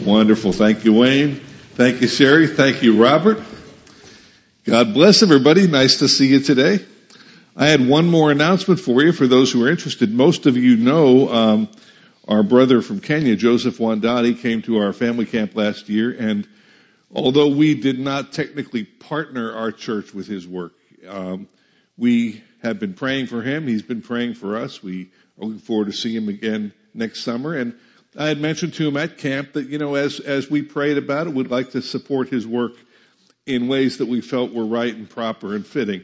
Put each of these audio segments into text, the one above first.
Wonderful. Thank you, Wayne. Thank you, Sherry. Thank you, Robert. God bless everybody. Nice to see you today. I had one more announcement for you for those who are interested. Most of you know our brother from Kenya, Joseph Wandati, came to our family camp last year, and although we did not technically partner our church with his work, we have been praying for him. He's been praying for us. We are looking forward to seeing him again next summer. And I had mentioned to him at camp that, as we prayed about it, we'd like to support his work in ways that we felt were right and proper and fitting.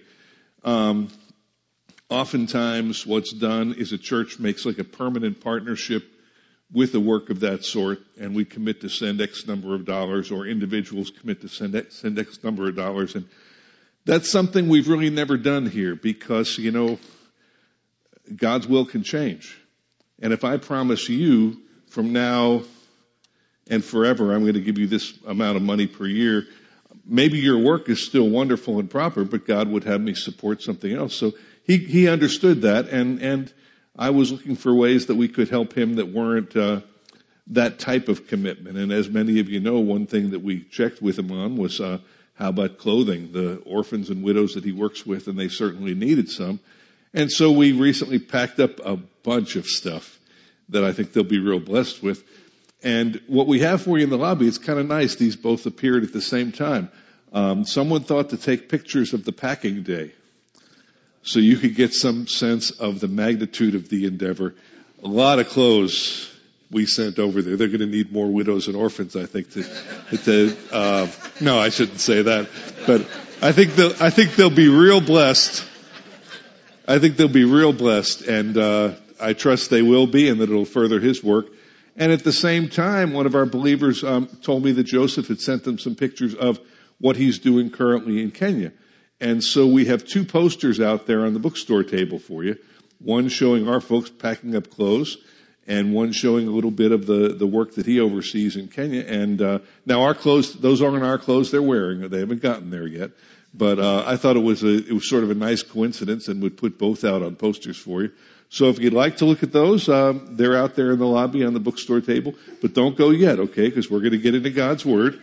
Oftentimes what's done is a church makes like a permanent partnership with a work of that sort, and we commit to send X number of dollars, or individuals commit to send X number of dollars. And that's something we've really never done here because, God's will can change. And if I promise you from now and forever, I'm going to give you this amount of money per year, maybe your work is still wonderful and proper, but God would have me support something else. So he understood that, and I was looking for ways that we could help him that weren't that type of commitment. And as many of you know, one thing that we checked with him on was how about clothing, the orphans and widows that he works with, and they certainly needed some. And so we recently packed up a bunch of stuff that I think they'll be real blessed with. And what we have for you in the lobby, it's kind of nice. These both appeared at the same time. Someone thought to take pictures of the packing day so you could get some sense of the magnitude of the endeavor. A lot of clothes we sent over there. They're going to need more widows and orphans, I think, no, I shouldn't say that. But I think they'll be real blessed. I think they'll be real blessed, and I trust they will be, and that it'll further his work. And at the same time, one of our believers told me that Joseph had sent them some pictures of what he's doing currently in Kenya. And so we have two posters out there on the bookstore table for you. One showing our folks packing up clothes, and one showing a little bit of the work that he oversees in Kenya. And now our clothes, those aren't our clothes they're wearing. They haven't gotten there yet. But I thought it was sort of a nice coincidence, and would put both out on posters for you. So if you'd like to look at those, they're out there in the lobby on the bookstore table. But don't go yet, okay? Because we're going to get into God's Word.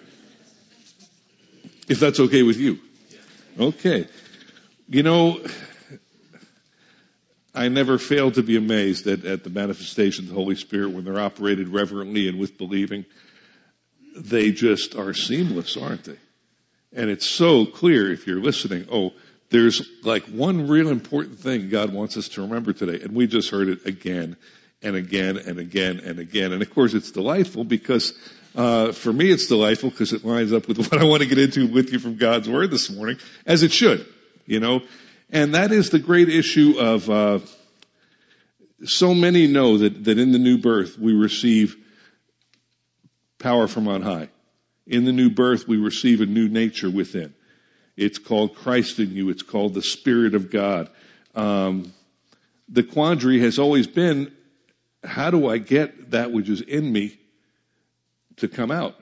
If that's okay with you. Okay. I never fail to be amazed at the manifestations of the Holy Spirit when they're operated reverently and with believing. They just are seamless, aren't they? And it's so clear if you're listening. There's like one real important thing God wants us to remember today. And we just heard it again and again and again and again. And of course it's delightful because, for me it's delightful because it lines up with what I want to get into with you from God's Word this morning, as it should, And that is the great issue of, so many know that in the new birth we receive power from on high. In the new birth we receive a new nature within. It's called Christ in you. It's called the Spirit of God. The quandary has always been, how do I get that which is in me to come out?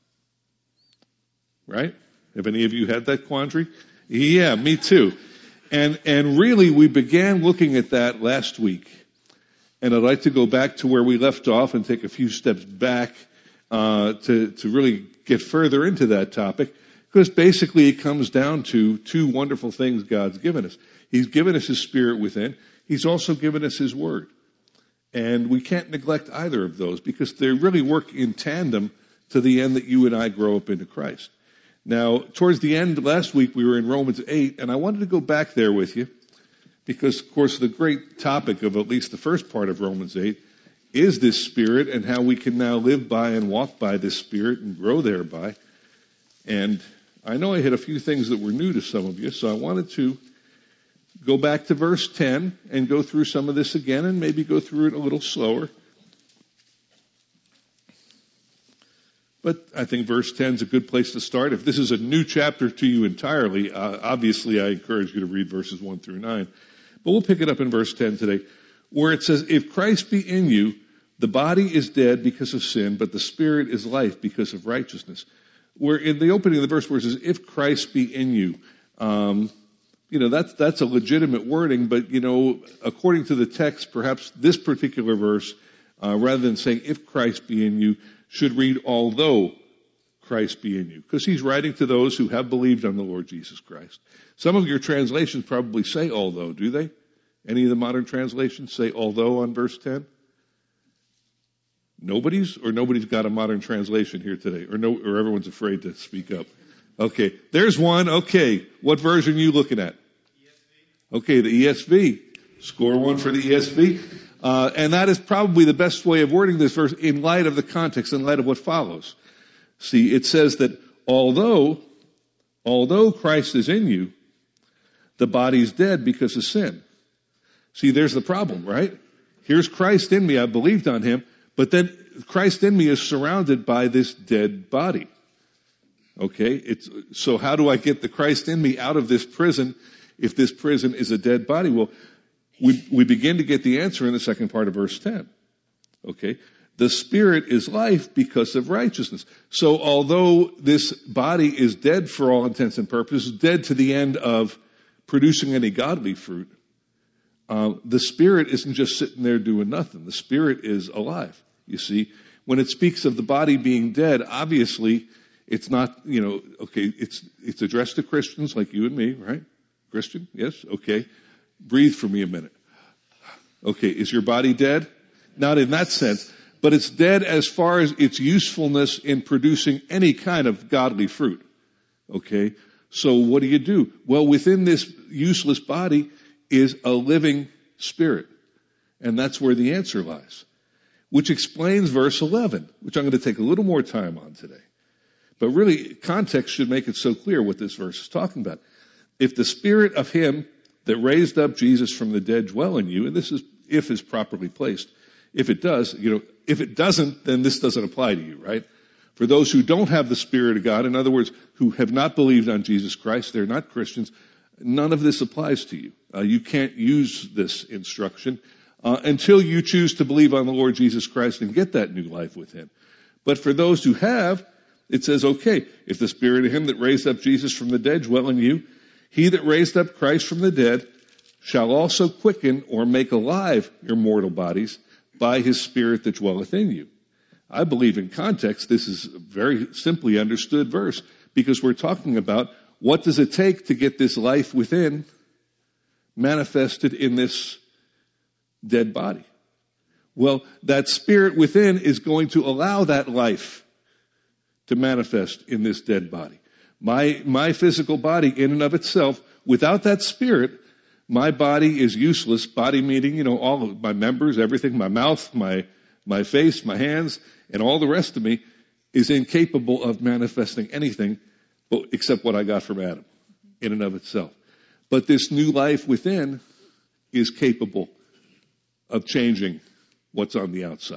Right? Have any of you had that quandary? Yeah, me too. And really we began looking at that last week. And I'd like to go back to where we left off and take a few steps back to really get further into that topic. Because basically it comes down to two wonderful things God's given us. He's given us His Spirit within. He's also given us His Word. And we can't neglect either of those because they really work in tandem to the end that you and I grow up into Christ. Now, towards the end, last week we were in Romans 8, and I wanted to go back there with you because, of course, the great topic of at least the first part of Romans 8 is this Spirit and how we can now live by and walk by this Spirit and grow thereby. And I know I hit a few things that were new to some of you, so I wanted to go back to verse 10 and go through some of this again and maybe go through it a little slower. But I think verse 10 is a good place to start. If this is a new chapter to you entirely, obviously I encourage you to read verses 1 through 9. But we'll pick it up in verse 10 today, where it says, if Christ be in you, the body is dead because of sin, but the Spirit is life because of righteousness. Where in the opening of the verse where it says, if Christ be in you, that's a legitimate wording, but, according to the text, perhaps this particular verse, rather than saying if Christ be in you, should read, although Christ be in you, because he's writing to those who have believed on the Lord Jesus Christ. Some of your translations probably say although, do they? Any of the modern translations say although on verse 10? Nobody's got a modern translation here today, or everyone's afraid to speak up. Okay, there's one. Okay, what version are you looking at? ESV. Okay, the ESV. Score one for the ESV. And that is probably the best way of wording this verse in light of the context, in light of what follows. See, it says that although Christ is in you, the body's dead because of sin. See, there's the problem, right? Here's Christ in me. I believed on him. But then Christ in me is surrounded by this dead body. Okay? So how do I get the Christ in me out of this prison if this prison is a dead body? Well, we begin to get the answer in the second part of verse 10. Okay? The Spirit is life because of righteousness. So although this body is dead for all intents and purposes, dead to the end of producing any godly fruit, the Spirit isn't just sitting there doing nothing. The Spirit is alive. You see, when it speaks of the body being dead, obviously it's not, it's addressed to Christians like you and me, right? Christian? Yes? Okay. Breathe for me a minute. Okay. Is your body dead? Not in that sense, but it's dead as far as its usefulness in producing any kind of godly fruit. Okay. So what do? Well, within this useless body is a living spirit. And that's where the answer lies. Which explains verse 11, which I'm going to take a little more time on today. But really, context should make it so clear what this verse is talking about. If the Spirit of him that raised up Jesus from the dead dwell in you, and this is, if is properly placed. If it does, if it doesn't, then this doesn't apply to you, right? For those who don't have the Spirit of God, in other words, who have not believed on Jesus Christ, they're not Christians, none of this applies to you. You can't use this instruction until you choose to believe on the Lord Jesus Christ and get that new life with him. But for those who have, it says, okay, if the Spirit of him that raised up Jesus from the dead dwell in you, he that raised up Christ from the dead shall also quicken or make alive your mortal bodies by his Spirit that dwelleth in you. I believe in context this is a very simply understood verse, because we're talking about what does it take to get this life within manifested in this dead body. Well, that Spirit within is going to allow that life to manifest in this dead body. My physical body in and of itself, without that Spirit, my body is useless. Body meaning, all of my members, everything, my mouth, my face, my hands, and all the rest of me is incapable of manifesting anything except what I got from Adam in and of itself. But this new life within is capable of changing what's on the outside.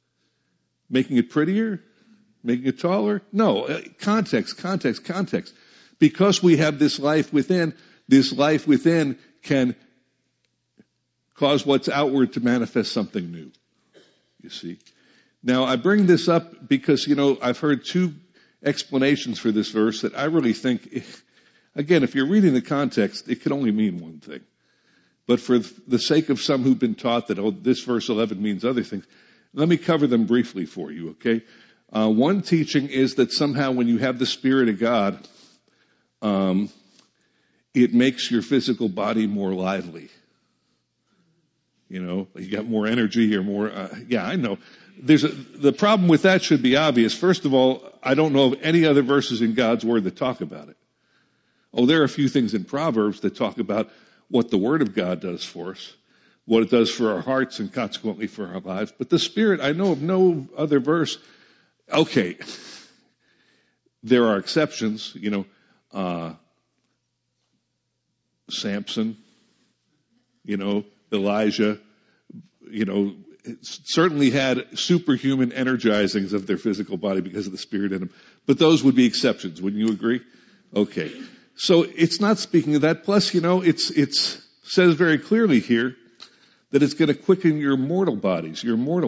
Making it prettier? Making it taller? No. Context. Because we have this life within can cause what's outward to manifest something new. You see? Now, I bring this up because, I've heard two explanations for this verse that I really think, again, if you're reading the context, it can only mean one thing. But for the sake of some who've been taught that, this verse 11 means other things, let me cover them briefly for you, okay? One teaching is that somehow when you have the Spirit of God, it makes your physical body more lively. You got more energy or more, I know. The problem with that should be obvious. First of all, I don't know of any other verses in God's Word that talk about it. Oh, there are a few things in Proverbs that talk about what the Word of God does for us, what it does for our hearts and consequently for our lives. But the Spirit, I know of no other verse. Okay, there are exceptions, Samson, Elijah, certainly had superhuman energizings of their physical body because of the Spirit in them. But those would be exceptions. Wouldn't you agree? Okay. So it's not speaking of that. Plus, it's says very clearly here that it's going to quicken your mortal bodies.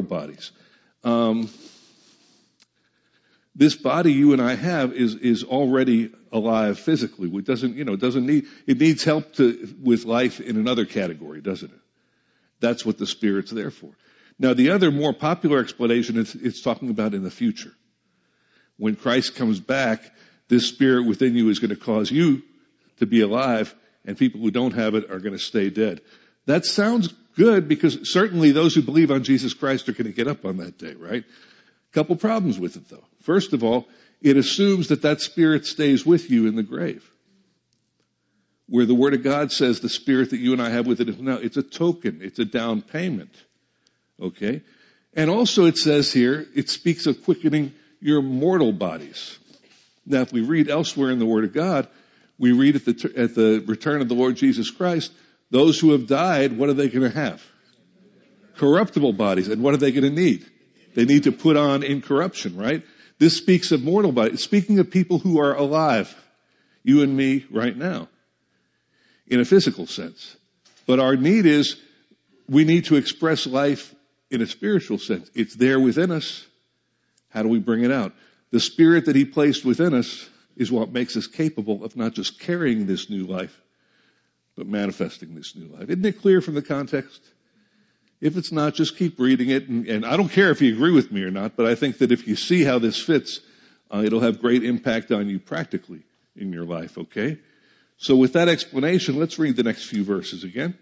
This body you and I have is already alive physically. It needs help with life in another category, doesn't it? That's what the Spirit's there for. Now, the other more popular explanation is it's talking about in the future. When Christ comes back, this spirit within you is going to cause you to be alive, and people who don't have it are going to stay dead. That sounds good, because certainly those who believe on Jesus Christ are going to get up on that day, right? Couple problems with it, though. First of all, it assumes that that spirit stays with you in the grave. Where the Word of God says the spirit that you and I have with it is now, it's a token, it's a down payment. Okay? And also it says here, it speaks of quickening your mortal bodies. Now, if we read elsewhere in the Word of God, we read at the return of the Lord Jesus Christ, those who have died, what are they going to have? Corruptible bodies. And what are they going to need? They need to put on incorruption, right? This speaks of mortal bodies. Speaking of people who are alive, you and me right now, in a physical sense. But our need is, we need to express life in a spiritual sense. It's there within us. How do we bring it out? The spirit that He placed within us is what makes us capable of not just carrying this new life, but manifesting this new life. Isn't it clear from the context? If it's not, just keep reading it. And I don't care if you agree with me or not, but I think that if you see how this fits, it'll have great impact on you practically in your life, okay? So with that explanation, let's read the next few verses again.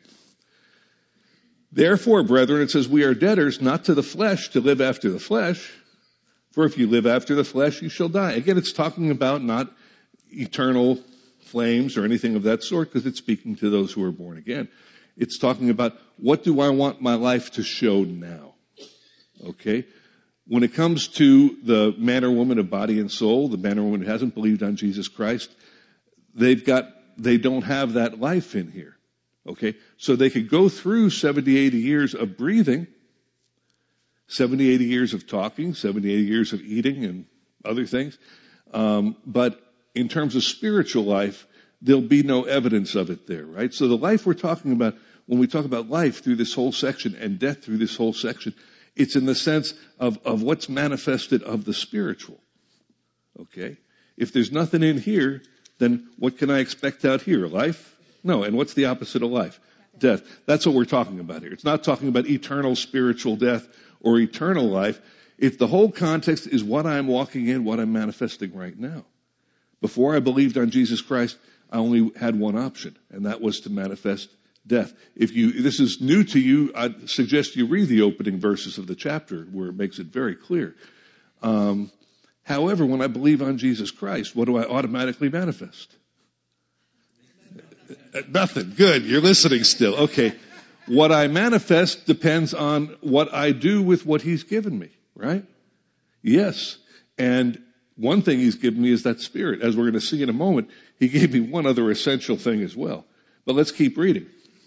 Therefore, brethren, it says, we are debtors not to the flesh to live after the flesh. For if you live after the flesh, you shall die. Again, it's talking about not eternal flames or anything of that sort, because it's speaking to those who are born again. It's talking about, what do I want my life to show now? Okay? When it comes to the man or woman of body and soul, the man or woman who hasn't believed on Jesus Christ, they don't have that life in here. Okay? So they could go through 70, 80 years of breathing, 70, 80 years of talking, 70, 80 years of eating and other things. But in terms of spiritual life, there'll be no evidence of it there, right? So the life we're talking about, when we talk about life through this whole section and death through this whole section, it's in the sense of what's manifested of the spiritual. Okay? If there's nothing in here, then what can I expect out here? Life? No. And what's the opposite of life? Death. That's what we're talking about here. It's not talking about eternal spiritual death or eternal life. If the whole context is what I'm walking in, what I'm manifesting right now. Before I believed on Jesus Christ, I only had one option, and that was to manifest death. If this is new to you, I'd suggest you read the opening verses of the chapter where it makes it very clear. However, when I believe on Jesus Christ, what do I automatically manifest? Nothing. Good. You're listening still. Okay. What I manifest depends on what I do with what He's given me, right? Yes. And one thing He's given me is that Spirit. As we're going to see in a moment, He gave me one other essential thing as well. But let's keep reading.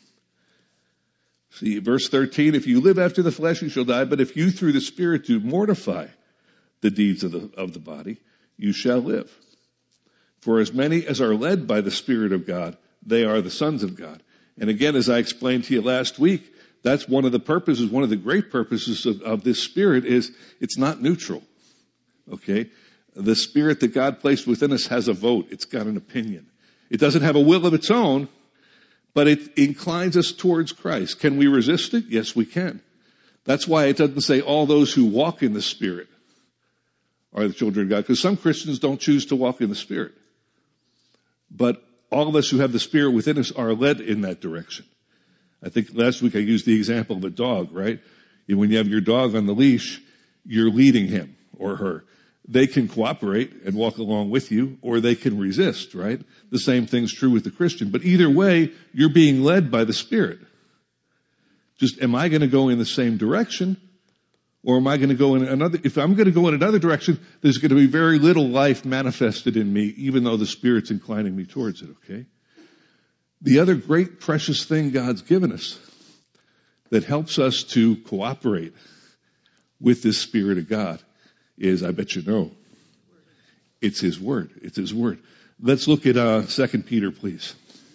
See, verse 13, if you live after the flesh, you shall die. But if you through the Spirit do mortify the deeds of the body, you shall live. For as many as are led by the Spirit of God, they are the sons of God. And again, as I explained to you last week, that's one of the purposes, one of the great purposes of this Spirit is it's not neutral. Okay? The Spirit that God placed within us has a vote. It's got an opinion. It doesn't have a will of its own, but it inclines us towards Christ. Can we resist it? Yes, we can. That's why it doesn't say all those who walk in the Spirit are the children of God, because some Christians don't choose to walk in the Spirit. But all of us who have the Spirit within us are led in that direction. I think last week I used the example of a dog, right? When you have your dog on the leash, you're leading him or her. They can cooperate and walk along with you, or they can resist, right? The same thing's true with the Christian. But either way, you're being led by the Spirit. Just, am I going to go in the same direction? Or am I going to go in another? If I'm going to go in another direction, there's going to be very little life manifested in me, even though the Spirit's inclining me towards it, okay? The other great precious thing God's given us that helps us to cooperate with this Spirit of God is, I bet you know, it's His Word. It's His Word. Let's look at 2 Peter, please.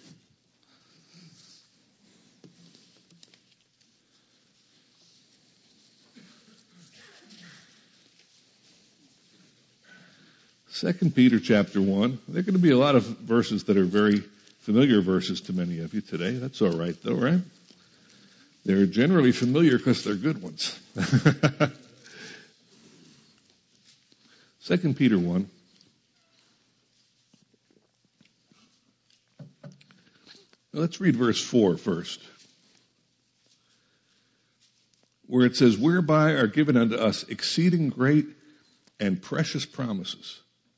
Second Peter chapter 1. There are going to be a lot of verses that are very familiar verses to many of you today. That's all right, though, right? They're generally familiar because they're good ones. 2 Peter 1. Let's read verse 4 first, where it says, whereby are given unto us exceeding great and precious promises,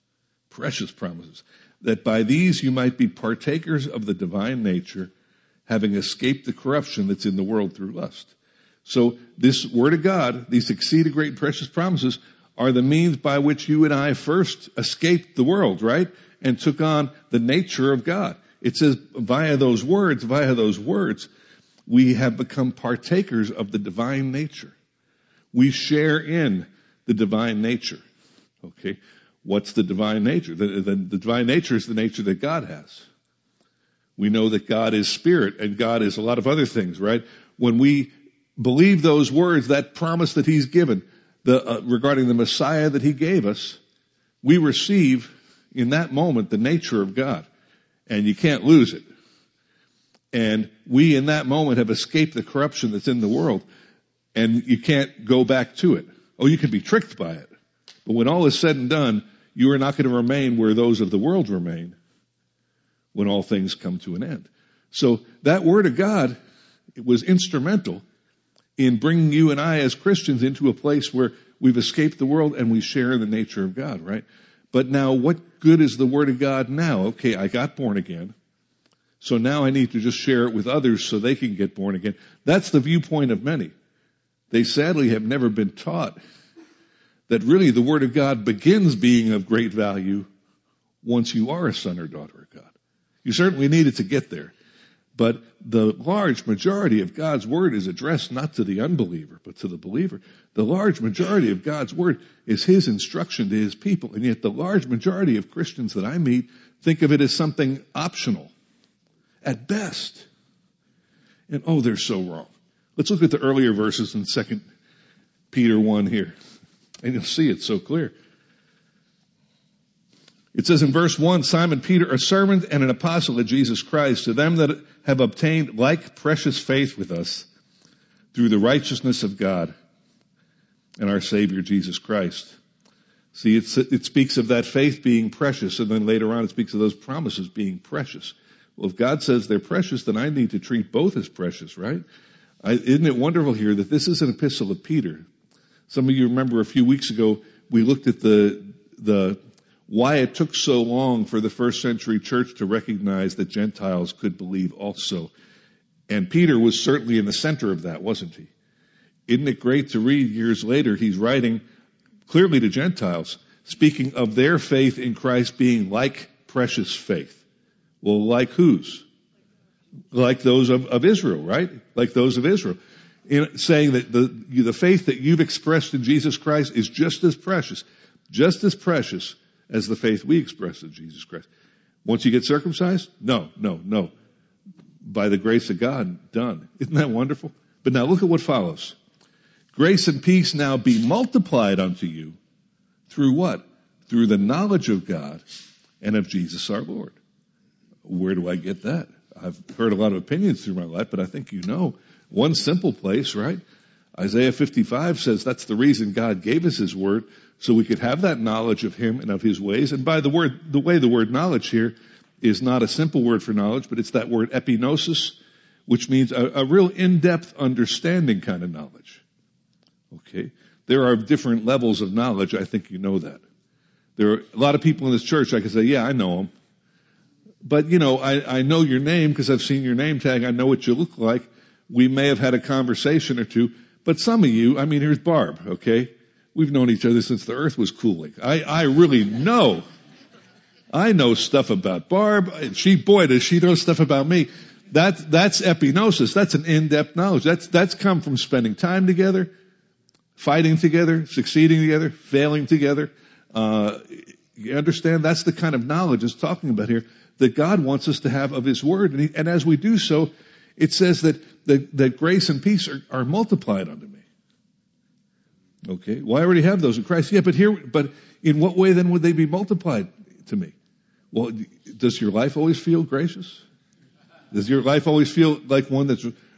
that by these you might be partakers of the divine nature, having escaped the corruption that's in the world through lust. So this word of God, these exceeding great and precious promises, are the means by which you and I first escaped the world, right? And took on the nature of God. It says via those words, we have become partakers of the divine nature. We share in the divine nature. Okay. What's the divine nature? The divine nature is the nature that God has. We know that God is spirit and God is a lot of other things, right? When we believe those words, that promise that He's given, regarding the Messiah that He gave us, we receive in that moment the nature of God. And you can't lose it. And we in that moment have escaped the corruption that's in the world. And you can't go back to it. Oh, you can be tricked by it. But when all is said and done, you are not going to remain where those of the world remain when all things come to an end. So that word of God, it was instrumental in bringing you and I as Christians into a place where we've escaped the world and we share in the nature of God, right? But now what good is the word of God now? Okay, I got born again. So now I need to just share it with others so they can get born again. That's the viewpoint of many. They sadly have never been taught that really the word of God begins being of great value once you are a son or daughter of God. You certainly need it to get there. But the large majority of God's word is addressed not to the unbeliever, but to the believer. The large majority of God's word is His instruction to His people. And yet the large majority of Christians that I meet think of it as something optional at best. And they're so wrong. Let's look at the earlier verses in 2 Peter 1 here. And you'll see it so clear. It says in verse 1, Simon Peter, a servant and an apostle of Jesus Christ, to them that have obtained like precious faith with us through the righteousness of God and our Savior Jesus Christ. See, it speaks of that faith being precious, and then later on it speaks of those promises being precious. Well, if God says they're precious, then I need to treat both as precious, right? Isn't it wonderful here that this is an epistle of Peter? Some of you remember a few weeks ago we looked at the why it took so long for the first century church to recognize that Gentiles could believe also. And Peter was certainly in the center of that, wasn't he? Isn't it great to read years later, he's writing clearly to Gentiles, speaking of their faith in Christ being like precious faith. Well, like whose? Like those of Israel, right? Like those of Israel. Saying that the faith that you've expressed in Jesus Christ is just as precious as the faith we express in Jesus Christ. Once you get circumcised? No. By the grace of God, done. Isn't that wonderful? But now look at what follows. Grace and peace now be multiplied unto you through what? Through the knowledge of God and of Jesus our Lord. Where do I get that? I've heard a lot of opinions through my life, but I think you know. One simple place, right? Isaiah 55 says that's the reason God gave us His word, so we could have that knowledge of Him and of His ways. And by the way the word knowledge here is not a simple word for knowledge, but it's that word epignosis, which means a real in-depth understanding kind of knowledge. Okay? There are different levels of knowledge. I think you know that. There are a lot of people in this church, I can say, yeah, I know them. But, I know your name because I've seen your name tag. I know what you look like. We may have had a conversation or two. But some of you, here's Barb, okay? We've known each other since the earth was cooling. I really know. I know stuff about Barb. Does she know stuff about me. That's epignosis. That's an in-depth knowledge. That's come from spending time together, fighting together, succeeding together, failing together. You understand? That's the kind of knowledge it's talking about here that God wants us to have of His word. And as we do so, it says that grace and peace are multiplied unto me. Okay. Well, I already have those in Christ. Yeah, but in what way then would they be multiplied to me? Well, does your life always feel gracious? Does your life always feel like one that's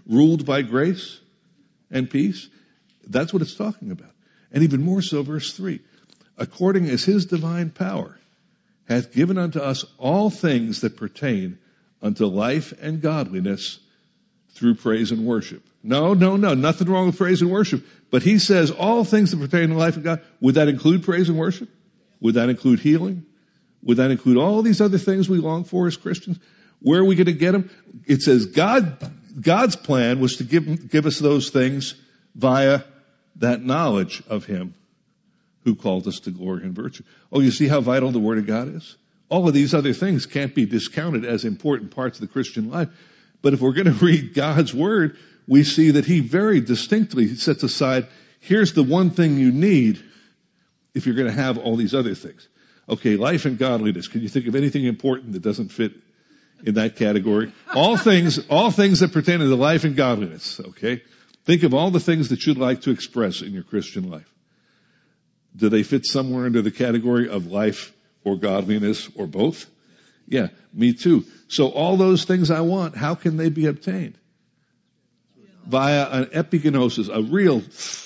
ruled by grace and peace. That's what it's talking about. And even more so, verse 3, according as his divine power hath given unto us all things that pertain unto life and godliness through praise and worship. No, nothing wrong with praise and worship. But he says all things that pertain to life and God. Would that include praise and worship? Would that include healing? Would that include all these other things we long for as Christians? Where are we going to get them? It says God's plan was to give us those things via that knowledge of him who called us to glory and virtue. Oh, you see how vital the Word of God is? All of these other things can't be discounted as important parts of the Christian life. But if we're going to read God's Word, we see that he very distinctly sets aside, here's the one thing you need if you're going to have all these other things. Okay, life and godliness. Can you think of anything important that doesn't fit in that category? All things that pertain to life and godliness, okay? Think of all the things that you'd like to express in your Christian life. Do they fit somewhere under the category of life or godliness or both? Yeah, me too. So all those things I want, how can they be obtained? Via an epigenosis, a real,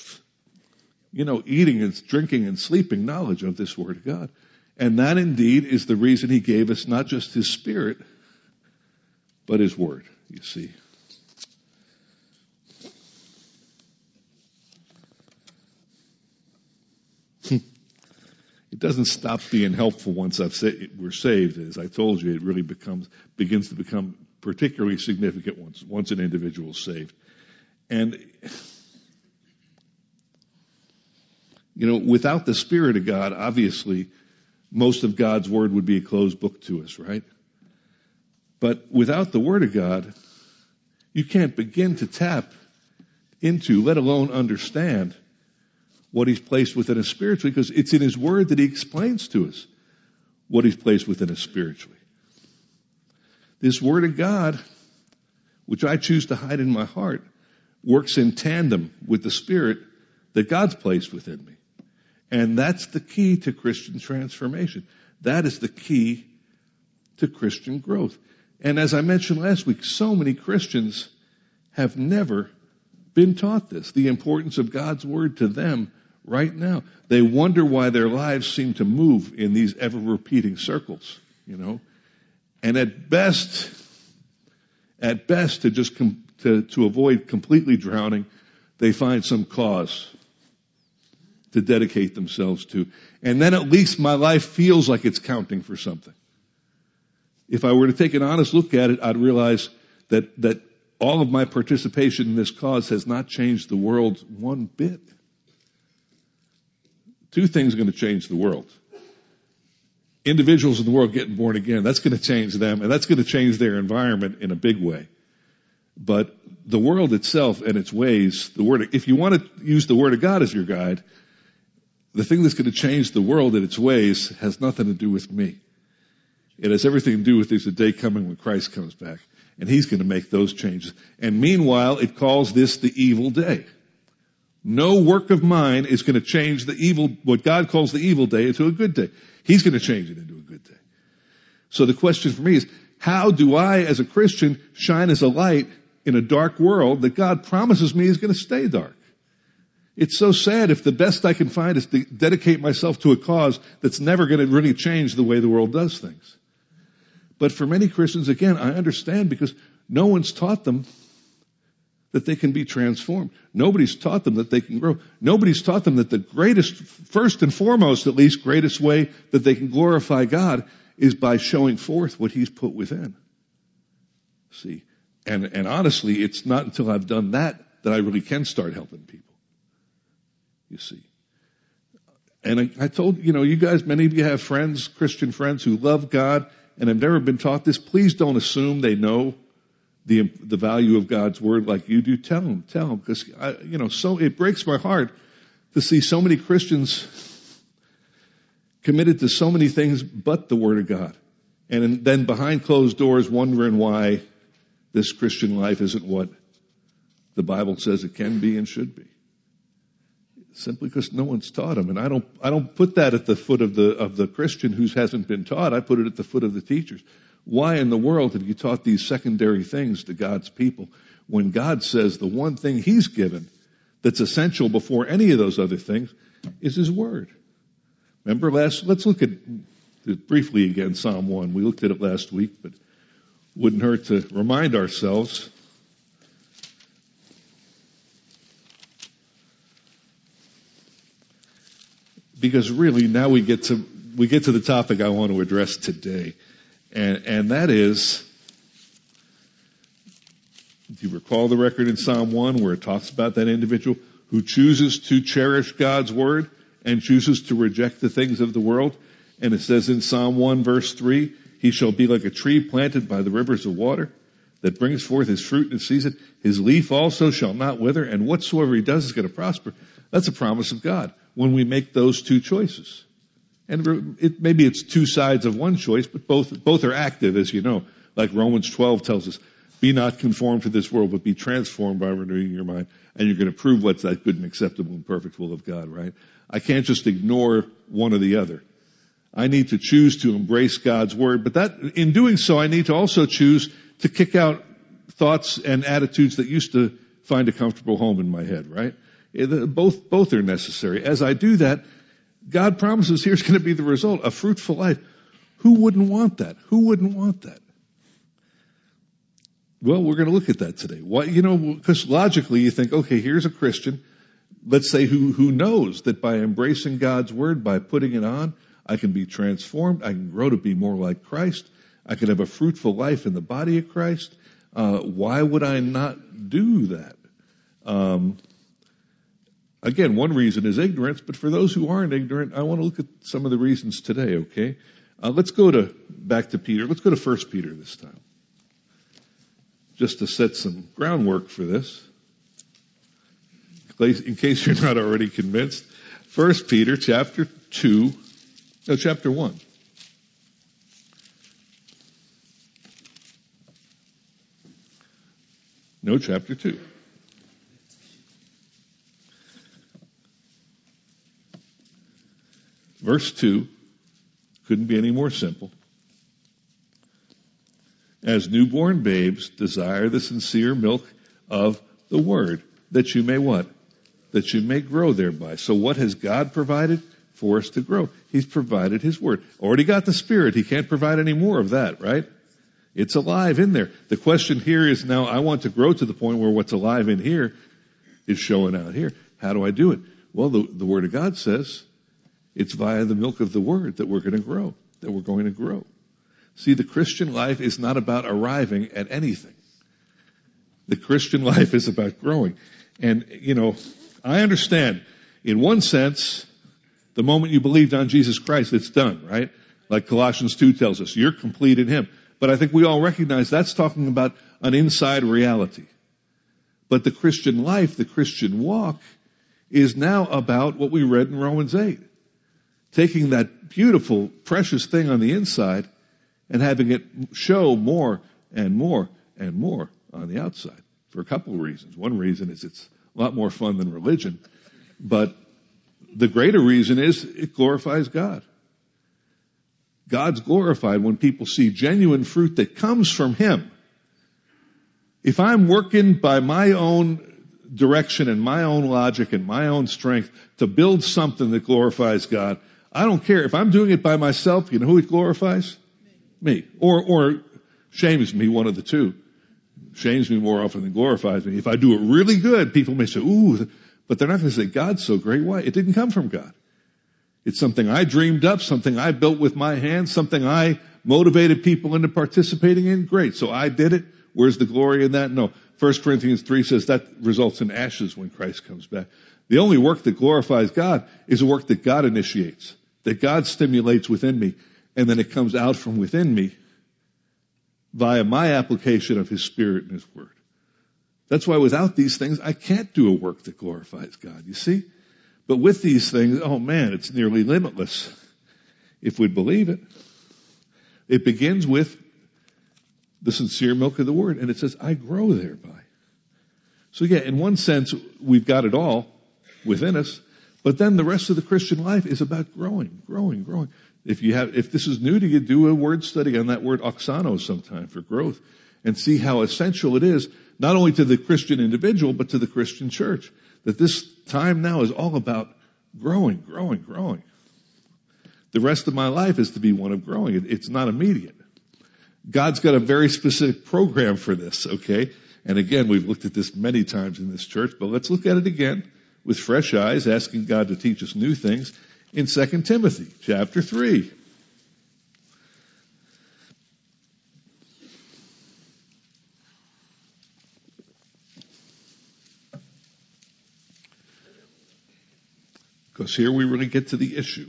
eating and drinking and sleeping knowledge of this Word of God. And that indeed is the reason he gave us not just his Spirit, but his Word, you see. It doesn't stop being helpful once we're saved. As I told you, it really begins to become particularly significant once an individual is saved. And, without the Spirit of God, obviously, most of God's Word would be a closed book to us, right? But without the Word of God, you can't begin to tap into, let alone understand, what he's placed within us spiritually, because it's in his Word that he explains to us what he's placed within us spiritually. This Word of God, which I choose to hide in my heart, works in tandem with the Spirit that God's placed within me. And that's the key to Christian transformation. That is the key to Christian growth. And as I mentioned last week, so many Christians have never been taught this, the importance of God's Word to them right now. They wonder why their lives seem to move in these ever-repeating circles, And at best, to avoid completely drowning, they find some cause to dedicate themselves to. And then at least my life feels like it's counting for something. If I were to take an honest look at it, I'd realize that all of my participation in this cause has not changed the world one bit. Two things are going to change the world. Individuals in the world getting born again, that's going to change them, and that's going to change their environment in a big way. But the world itself and its ways, if you want to use the Word of God as your guide, the thing that's going to change the world and its ways has nothing to do with me. It has everything to do with there's a day coming when Christ comes back, and he's going to make those changes. And meanwhile, it calls this the evil day. No work of mine is going to change what God calls the evil day into a good day. He's going to change it into a good day. So the question for me is, how do I, as a Christian, shine as a light in a dark world that God promises me is going to stay dark? It's so sad if the best I can find is to dedicate myself to a cause that's never going to really change the way the world does things. But for many Christians, again, I understand because no one's taught them that they can be transformed. Nobody's taught them that they can grow. Nobody's taught them that the greatest, first and foremost at least, greatest way that they can glorify God is by showing forth what he's put within. See, and honestly, it's not until I've done that I really can start helping people. You see. And I told, you guys, many of you have friends, Christian friends who love God and have never been taught this. Please don't assume they know the value of God's Word like you do. Tell them, because so it breaks my heart to see so many Christians committed to so many things but the Word of God. And then behind closed doors wondering why this Christian life isn't what the Bible says it can be and should be. Simply because no one's taught them. And I don't put that at the foot of the Christian who hasn't been taught. I put it at the foot of the teachers. Why in the world have you taught these secondary things to God's people when God says the one thing he's given that's essential before any of those other things is his word. Remember let's look at it briefly again, Psalm 1. We looked at it last week, but wouldn't hurt to remind ourselves. Because really now we get to the topic I want to address today. And that is, do you recall the record in Psalm 1 where it talks about that individual who chooses to cherish God's word and chooses to reject the things of the world? And it says in Psalm 1 verse 3, he shall be like a tree planted by the rivers of water that brings forth his fruit in season. His leaf also shall not wither, and whatsoever he does is going to prosper. That's a promise of God when we make those two choices. And maybe it's two sides of one choice, but both are active, as you know. Like Romans 12 tells us, be not conformed to this world, but be transformed by renewing your mind. And you're going to prove what's that good and acceptable and perfect will of God, right? I can't just ignore one or the other. I need to choose to embrace God's word, but that, in doing so, I need to also choose to kick out thoughts and attitudes that used to find a comfortable home in my head, right? Both are necessary. As I do that, God promises here's going to be the result, a fruitful life. Who wouldn't want that? Who wouldn't want that? Well, we're going to look at that today. Why, because logically you think, okay, here's a Christian, let's say who knows that by embracing God's word, by putting it on, I can be transformed, I can grow to be more like Christ, I can have a fruitful life in the body of Christ. Why would I not do that? Again, one reason is ignorance, but for those who aren't ignorant, I want to look at some of the reasons today, okay? Let's go back to Peter. Let's go to 1 Peter this time. Just to set some groundwork for this. In case you're not already convinced. 1 Peter chapter 1. No, chapter 2. Verse 2 couldn't be any more simple. As newborn babes, desire the sincere milk of the word, that you may what? That you may grow thereby. So what has God provided for us to grow? He's provided his word. Already got the Spirit. He can't provide any more of that, right? It's alive in there. The question here is now I want to grow to the point where what's alive in here is showing out here. How do I do it? Well, the Word of God says it's via the milk of the Word that we're going to grow, that we're going to grow. See, the Christian life is not about arriving at anything. The Christian life is about growing. And, I understand, in one sense, the moment you believed on Jesus Christ, it's done, right? Like Colossians 2 tells us, you're complete in Him. But I think we all recognize that's talking about an inside reality. But the Christian life, the Christian walk, is now about what we read in Romans 8. Taking that beautiful, precious thing on the inside and having it show more and more and more on the outside for a couple of reasons. One reason is it's a lot more fun than religion, but the greater reason is it glorifies God. God's glorified when people see genuine fruit that comes from Him. If I'm working by my own direction and my own logic and my own strength to build something that glorifies God, I don't care. If I'm doing it by myself, you know who it glorifies? Me. Or shames me, one of the two. Shames me more often than glorifies me. If I do it really good, people may say, ooh, but they're not going to say, God's so great. Why? It didn't come from God. It's something I dreamed up, something I built with my hands, something I motivated people into participating in. Great. So I did it. Where's the glory in that? No. 1 Corinthians 3 says that results in ashes when Christ comes back. The only work that glorifies God is a work that God initiates, that God stimulates within me, and then it comes out from within me via my application of His Spirit and His Word. That's why without these things, I can't do a work that glorifies God, you see? But with these things, oh man, it's nearly limitless if we'd believe it. It begins with the sincere milk of the Word, and it says, I grow thereby. So yeah, in one sense, we've got it all within us, but then the rest of the Christian life is about growing. If this is new to you, do a word study on that word oxano sometime for growth. and see how essential it is, not only to the Christian individual, but to the Christian church. That this time now is all about growing. The rest of my life is to be one of growing. It's not immediate. God's got a very specific program for this, okay? And again, we've looked at this many times in this church, but let's look at it again with fresh eyes, asking God to teach us new things in 2 Timothy chapter 3. Because here we really get to the issue.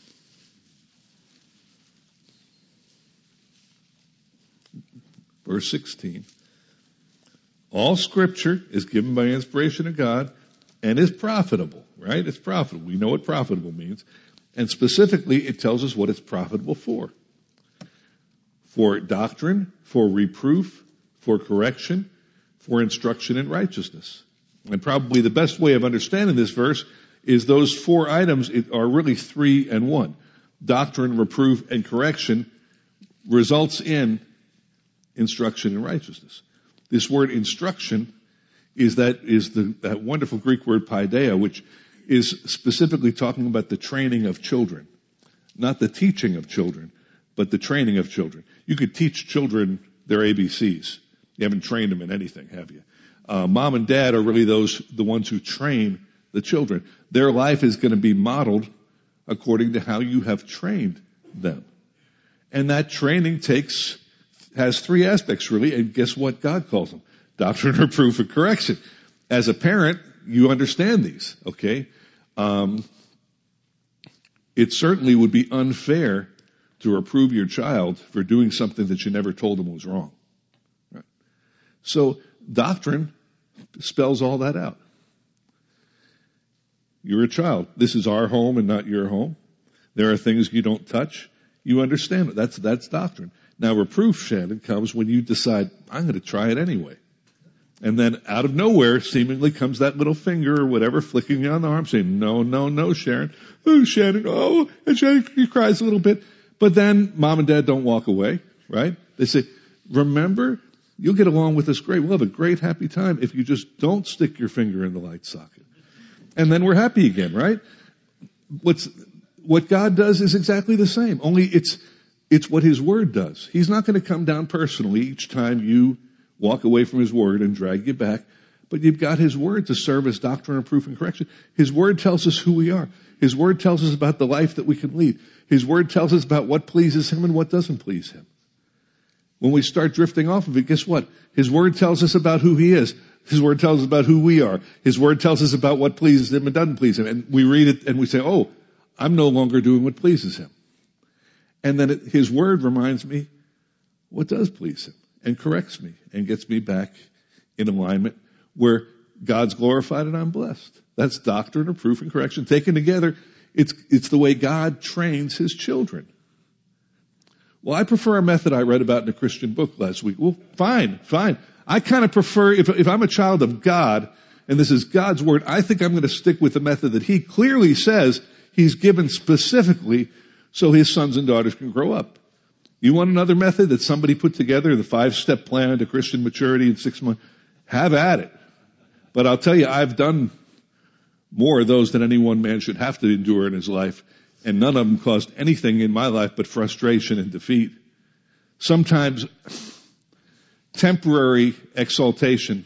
Verse 16. All scripture is given by inspiration of God and is profitable, right? It's profitable. We know what profitable means. And specifically, it tells us what it's profitable for. For doctrine, for reproof, for correction, for instruction in righteousness. And probably the best way of understanding this verse is those 4 items are really 3 and 1. Doctrine, reproof, and correction results in instruction in righteousness. This word instruction is that wonderful Greek word paideia, which is specifically talking about the training of children. Not the teaching of children, but the training of children. You could teach children their ABCs. You haven't trained them in anything, have you? Mom and dad are really the ones who train the children. Their life is going to be modeled according to how you have trained them. And that training has 3 aspects really, and guess what God calls them? Doctrine, reproof, and correction. As a parent, you understand these, okay? It certainly would be unfair to reprove your child for doing something that you never told them was wrong. Right? So doctrine spells all that out. You're a child. This is our home and not your home. There are things you don't touch. You understand it. That's doctrine. Now reproof, Shannon, comes when you decide, I'm going to try it anyway. And then out of nowhere, seemingly comes that little finger or whatever flicking you on the arm saying, no, Sharon. Oh, Shannon, oh. And Shannon cries a little bit. But then mom and dad don't walk away, right? They say, remember, you'll get along with us great. We'll have a great happy time if you just don't stick your finger in the light socket. And then we're happy again, right? What God does is exactly the same. Only it's what His Word does. He's not going to come down personally each time you walk away from His Word and drag you back. But you've got His Word to serve as doctrine, reproof, and correction. His Word tells us who we are. His Word tells us about the life that we can lead. His Word tells us about what pleases Him and what doesn't please Him. When we start drifting off of it, guess what? His Word tells us about who He is. His Word tells us about who we are. His Word tells us about what pleases Him and doesn't please Him. And we read it and we say, oh, I'm no longer doing what pleases Him. And then His Word reminds me what does please Him and corrects me and gets me back in alignment where God's glorified and I'm blessed. That's doctrine, reproof, and correction. Taken together, it's the way God trains His children. Well, I prefer a method I read about in a Christian book last week. Well, fine. I kind of prefer, if I'm a child of God, and this is God's Word, I think I'm going to stick with the method that He clearly says He's given specifically so His sons and daughters can grow up. You want another method that somebody put together, the 5-step plan to Christian maturity in 6 months? Have at it. But I'll tell you, I've done more of those than any one man should have to endure in his life, and none of them caused anything in my life but frustration and defeat. Sometimes temporary exaltation.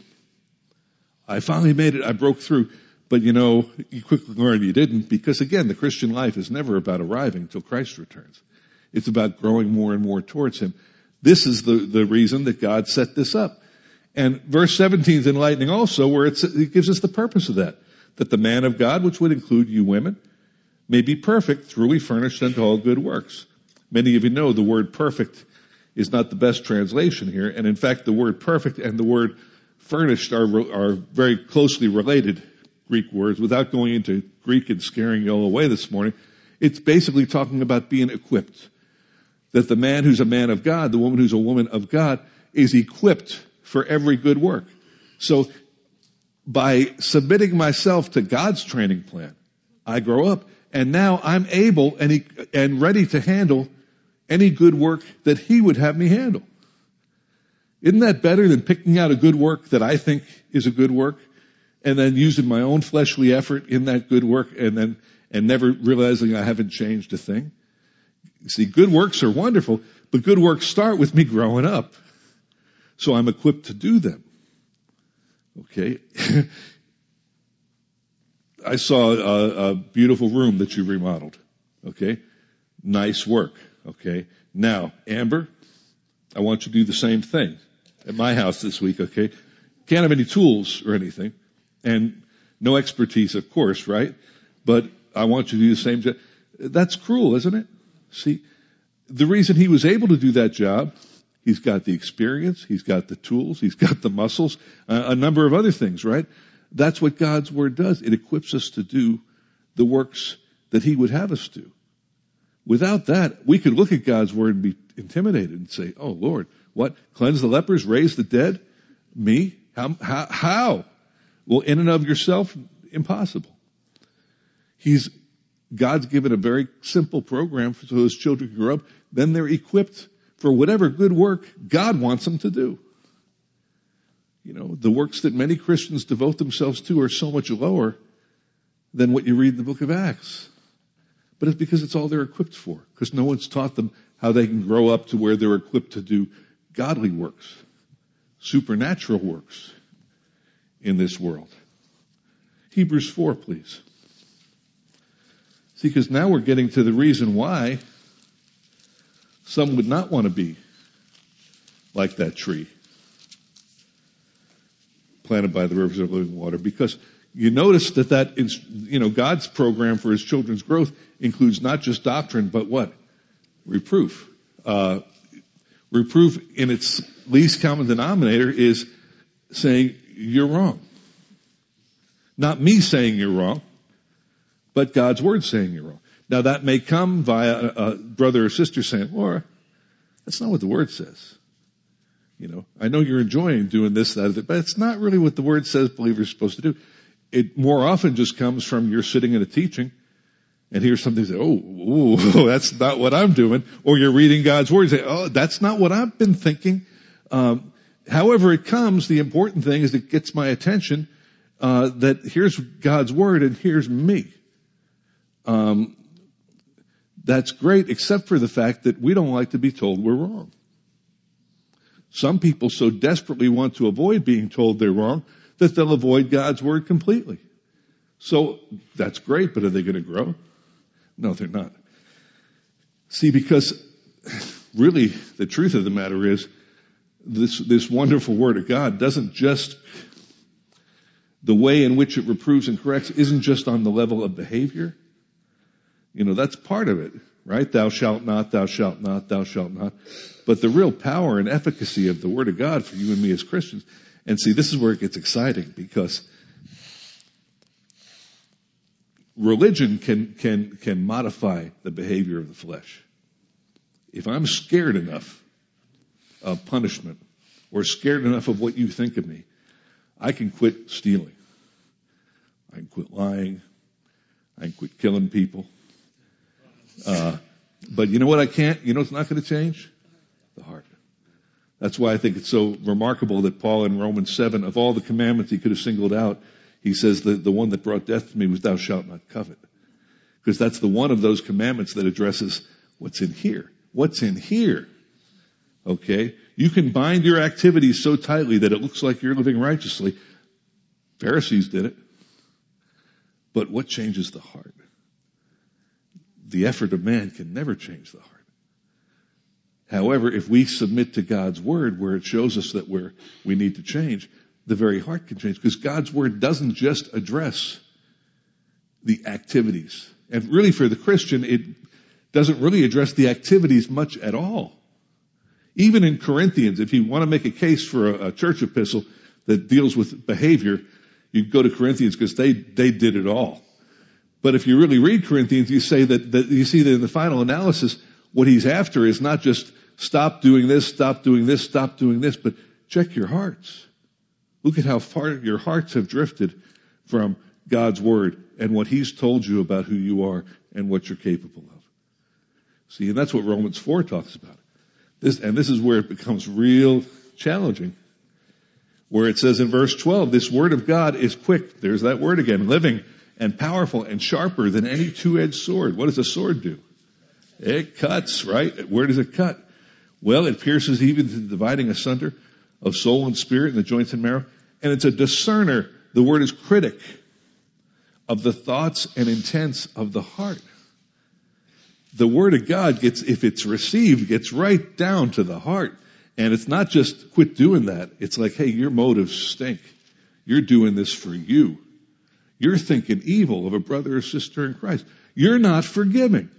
I finally made it. I broke through. But you quickly learn you didn't, because again, the Christian life is never about arriving till Christ returns. It's about growing more and more towards Him. This is the reason that God set this up. And verse 17 is enlightening also, where it gives us the purpose of that the man of God, which would include you women, may be perfect, thoroughly furnished unto all good works. Many of you know the word perfect is not the best translation here. And in fact, the word perfect and the word furnished are very closely related Greek words. Without going into Greek and scaring you all away this morning, it's basically talking about being equipped. That the man who's a man of God, the woman who's a woman of God, is equipped for every good work. So by submitting myself to God's training plan, I grow up, and now I'm able and ready to handle any good work that He would have me handle. Isn't that better than picking out a good work that I think is a good work and then using my own fleshly effort in that good work and never realizing I haven't changed a thing? You see, good works are wonderful, but good works start with me growing up. So I'm equipped to do them. Okay? I saw a beautiful room that you remodeled. Okay? Nice work. Okay? Now, Amber, I want you to do the same thing at my house this week, okay? Can't have any tools or anything, and no expertise, of course, right? But I want you to do the same job. That's cruel, isn't it? See, the reason he was able to do that job, he's got the experience, he's got the tools, he's got the muscles, a number of other things, right? That's what God's Word does. It equips us to do the works that he would have us do. Without that, we could look at God's Word and be intimidated and say, oh Lord, what? Cleanse the lepers, raise the dead? Me? How? Well, in and of yourself, impossible. God's given a very simple program so his children grow up. Then they're equipped for whatever good work God wants them to do. You know, the works that many Christians devote themselves to are so much lower than what you read in the book of Acts. But it's because it's all they're equipped for. Because no one's taught them how they can grow up to where they're equipped to do godly works, supernatural works in this world. Hebrews 4, please. See, because now we're getting to the reason why some would not want to be like that tree planted by the rivers of living water. Because you notice that God's program for his children's growth includes not just doctrine, but what? Reproof. Reproof in its least common denominator is saying you're wrong. Not me saying you're wrong, but God's Word saying you're wrong. Now that may come via a brother or sister saying, Laura, that's not what the Word says. You know, I know you're enjoying doing this, that, but it's not really what the Word says believers are supposed to do. It more often just comes from you're sitting in a teaching and hear something say, oh, that's not what I'm doing. Or you're reading God's Word and say, oh, that's not what I've been thinking. However it comes, the important thing is it gets my attention, that here's God's Word and here's me. That's great, except for the fact that we don't like to be told we're wrong. Some people so desperately want to avoid being told they're wrong that they'll avoid God's Word completely. So that's great, but are they going to grow? No, they're not. See, because really the truth of the matter is this wonderful Word of God doesn't just, the way in which it reproves and corrects isn't just on the level of behavior. You know, that's part of it, right? Thou shalt not, thou shalt not, thou shalt not. But the real power and efficacy of the Word of God for you and me as Christians. And see, this is where it gets exciting, because religion can modify the behavior of the flesh. If I'm scared enough of punishment or scared enough of what you think of me, I can quit stealing. I can quit lying. I can quit killing people. But you know what I can't? You know what's not going to change? The heart. That's why I think it's so remarkable that Paul in Romans 7, of all the commandments he could have singled out, he says that the one that brought death to me was thou shalt not covet. Because that's the one of those commandments that addresses what's in here. What's in here? Okay? You can bind your activities so tightly that it looks like you're living righteously. Pharisees did it. But what changes the heart? The effort of man can never change the heart. However, if we submit to God's Word where it shows us that we need to change, the very heart can change. Because God's Word doesn't just address the activities. And really for the Christian, it doesn't really address the activities much at all. Even in Corinthians, if you want to make a case for a church epistle that deals with behavior, you go to Corinthians because they did it all. But if you really read Corinthians, you see that in the final analysis, what he's after is not just stop doing this, stop doing this, stop doing this, but check your hearts. Look at how far your hearts have drifted from God's Word and what he's told you about who you are and what you're capable of. See, and that's what Romans 4 talks about. This is where it becomes real challenging. Where it says in verse 12, this word of God is quick. There's that word again, living and powerful and sharper than any two-edged sword. What does a sword do? It cuts, right? Where does it cut? Well, it pierces even to the dividing asunder of soul and spirit and the joints and marrow. And it's a discerner. The word is critic of the thoughts and intents of the heart. The word of God gets, if it's received, gets right down to the heart. And it's not just quit doing that. It's like, hey, your motives stink. You're doing this for you. You're thinking evil of a brother or sister in Christ. You're not forgiving.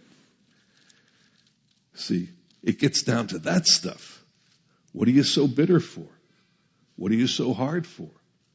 See, it gets down to that stuff. What are you so bitter for? What are you so hard for?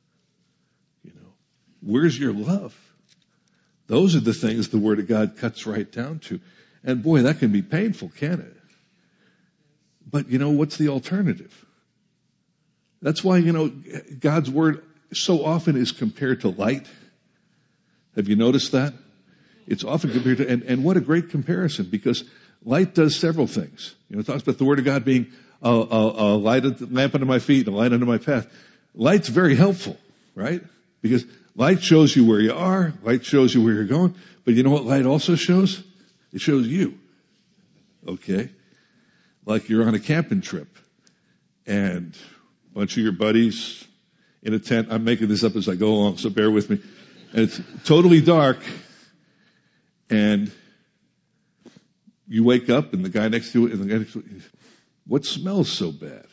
Where's your love? Those are the things the Word of God cuts right down to. And boy, that can be painful, can't it? But what's the alternative? That's why, God's Word so often is compared to light. Have you noticed that? It's often compared to, and what a great comparison, because light does several things. It talks about the Word of God being a light, lamp under my feet, and a light under my path. Light's very helpful, right? Because light shows you where you are, light shows you where you're going, but you know what light also shows? It shows you. Okay? Like you're on a camping trip, and a bunch of your buddies in a tent, I'm making this up as I go along, so bear with me, and it's totally dark, and you wake up, and the guy next to you, what smells so bad?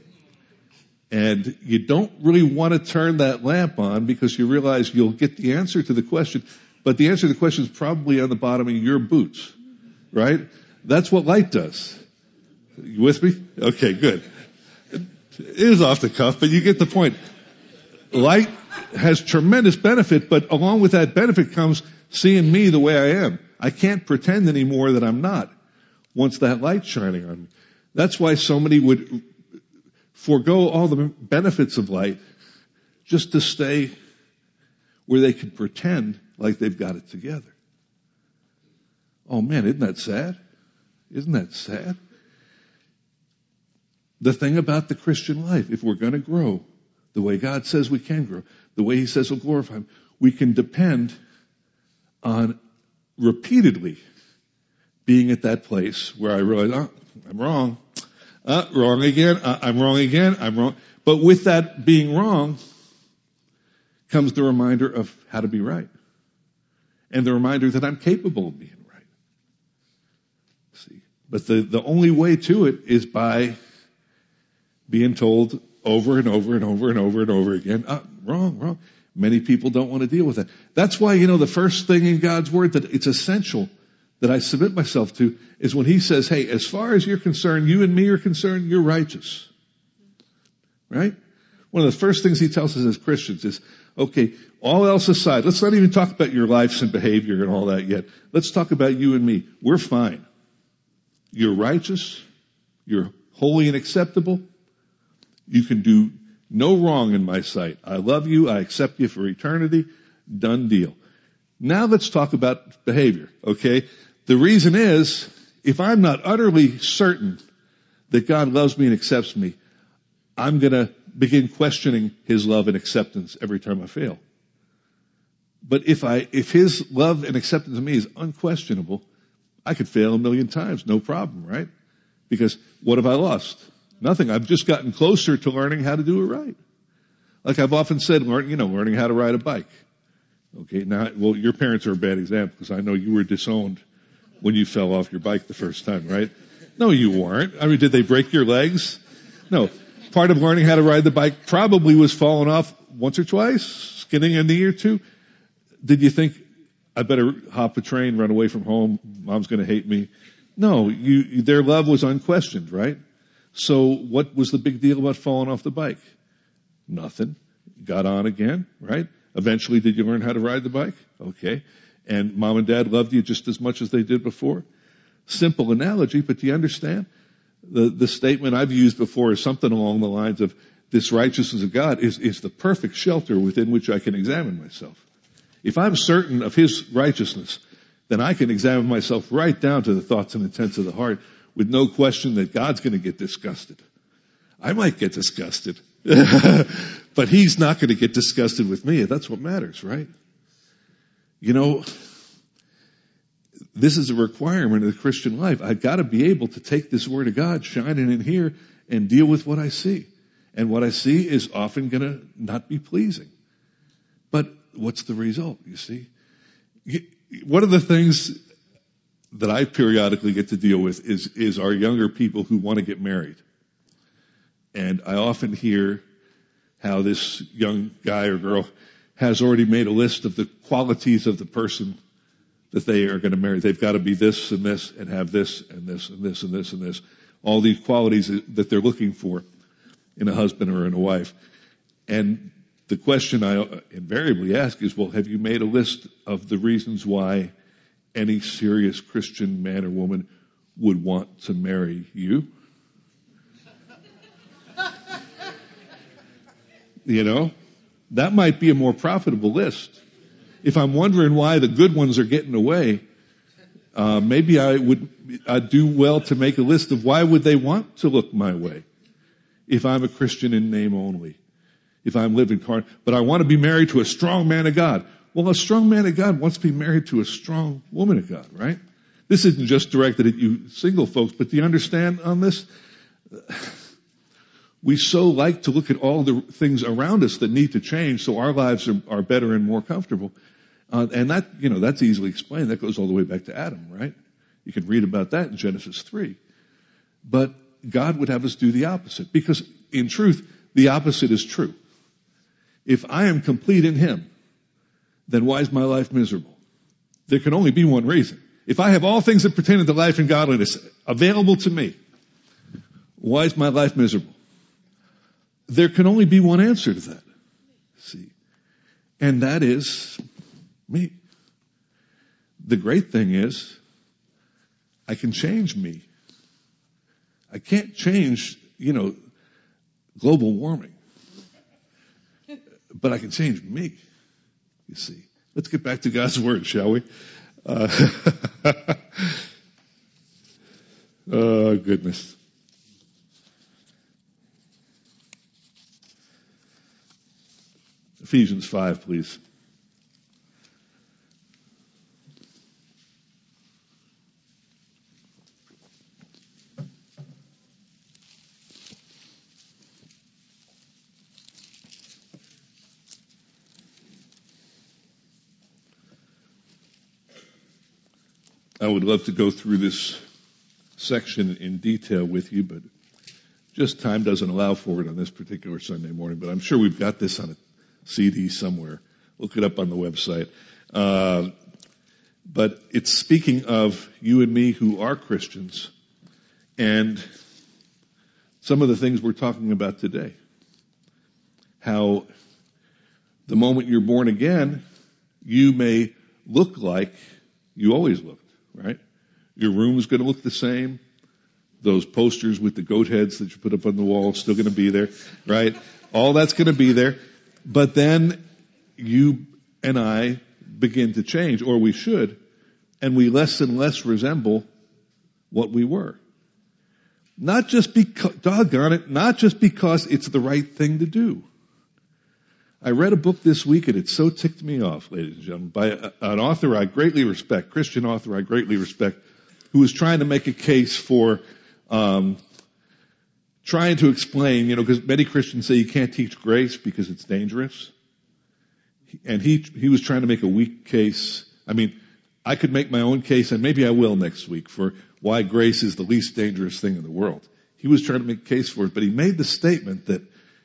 And you don't really want to turn that lamp on because you realize you'll get the answer to the question, but the answer to the question is probably on the bottom of your boots, right? That's what light does. You with me? Okay, good. It is off the cuff, but you get the point. Light has tremendous benefit, but along with that benefit comes seeing me the way I am. I can't pretend anymore that I'm not once that light's shining on me. That's why so many would forego all the benefits of light just to stay where they can pretend like they've got it together. Oh man, isn't that sad? Isn't that sad? The thing about the Christian life, if we're going to grow the way God says we can grow, the way He says we'll glorify Him, we can depend on repeatedly being at that place where I realize, I'm wrong. Wrong again. I'm wrong again. I'm wrong. But with that being wrong comes the reminder of how to be right. And the reminder that I'm capable of being right. See? But the only way to it is by being told over and over and over and over and over again, wrong. Many people don't want to deal with that. That's why, the first thing in God's Word that it's essential that I submit myself to is when He says, hey, as far as you're concerned, you and me are concerned, you're righteous. Right? One of the first things He tells us as Christians is, okay, all else aside, let's not even talk about your lives and behavior and all that yet. Let's talk about you and me. We're fine. You're righteous. You're holy and acceptable. You can do no wrong in my sight. I love you. I accept you for eternity. Done deal. Now let's talk about behavior, okay? The reason is, if I'm not utterly certain that God loves me and accepts me, I'm going to begin questioning His love and acceptance every time I fail. But if His love and acceptance of me is unquestionable, I could fail a million times, no problem, right? Because what have I lost? Nothing. I've just gotten closer to learning how to do it right. Like I've often said, learning how to ride a bike. Okay, now, your parents are a bad example because I know you were disowned when you fell off your bike the first time, right? No, you weren't. I mean, did they break your legs? No. Part of learning how to ride the bike probably was falling off once or twice, skinning a knee or two. Did you think, I better hop a train, run away from home, Mom's going to hate me? No, their love was unquestioned, right? So what was the big deal about falling off the bike? Nothing. Got on again, right? Eventually, did you learn how to ride the bike? Okay. And Mom and Dad loved you just as much as they did before? Simple analogy, but do you understand? The statement I've used before is something along the lines of, this righteousness of God is the perfect shelter within which I can examine myself. If I'm certain of His righteousness, then I can examine myself right down to the thoughts and intents of the heart with no question that God's going to get disgusted. I might get disgusted, but he's not going to get disgusted with me. That's what matters, right? You know, this is a requirement of the Christian life. I've got to be able to take this Word of God, shine it in here, and deal with what I see. And what I see is often going to not be pleasing. But what's the result, you see? One of the things that I periodically get to deal with is our younger people who want to get married. And I often hear how this young guy or girl has already made a list of the qualities of the person that they are going to marry. They've got to be this and this and have this and this and this and this and this. All these qualities that they're looking for in a husband or in a wife. And the question I invariably ask is, well, have you made a list of the reasons why any serious Christian man or woman would want to marry you? You know, that might be a more profitable list. If I'm wondering why the good ones are getting away, maybe I'd do well to make a list of why would they want to look my way if I'm a Christian in name only, if I'm living but I want to be married to a strong man of God. Well, a strong man of God wants to be married to a strong woman of God, right? This isn't just directed at you single folks, but do you understand on this? We so like to look at all the things around us that need to change so our lives are better and more comfortable. And that, you know, that's easily explained. That goes all the way back to Adam, right? You can read about that in Genesis 3. But God would have us do the opposite because in truth, the opposite is true. If I am complete in Him, then why is my life miserable? There can only be one reason. If I have all things that pertain to life and godliness available to me, why is my life miserable? There can only be one answer to that. See? And that is me. The great thing is, I can change me. I can't change, global warming. But I can change me, you see. Let's get back to God's Word, shall we? Oh, goodness. Ephesians 5, please. I would love to go through this section in detail with you, but just time doesn't allow for it on this particular Sunday morning. But I'm sure we've got this on a CD somewhere. Look it up on the website. But it's speaking of you and me who are Christians and some of the things we're talking about today. How the moment you're born again, you may look like you always looked, right? Your room's going to look the same. Those posters with the goat heads that you put up on the wall still going to be there, right? All that's going to be there. But then you and I begin to change, or we should, and we less and less resemble what we were. Not just because, doggone it, not just because it's the right thing to do. I read a book this week and it so ticked me off, ladies and gentlemen, by an author I greatly respect, Christian author I greatly respect, who was trying to make a case for trying to explain, because many Christians say you can't teach grace because it's dangerous. And he was trying to make a weak case. I mean, I could make my own case, and maybe I will next week, for why grace is the least dangerous thing in the world. He was trying to make a case for it, but he made the statement that,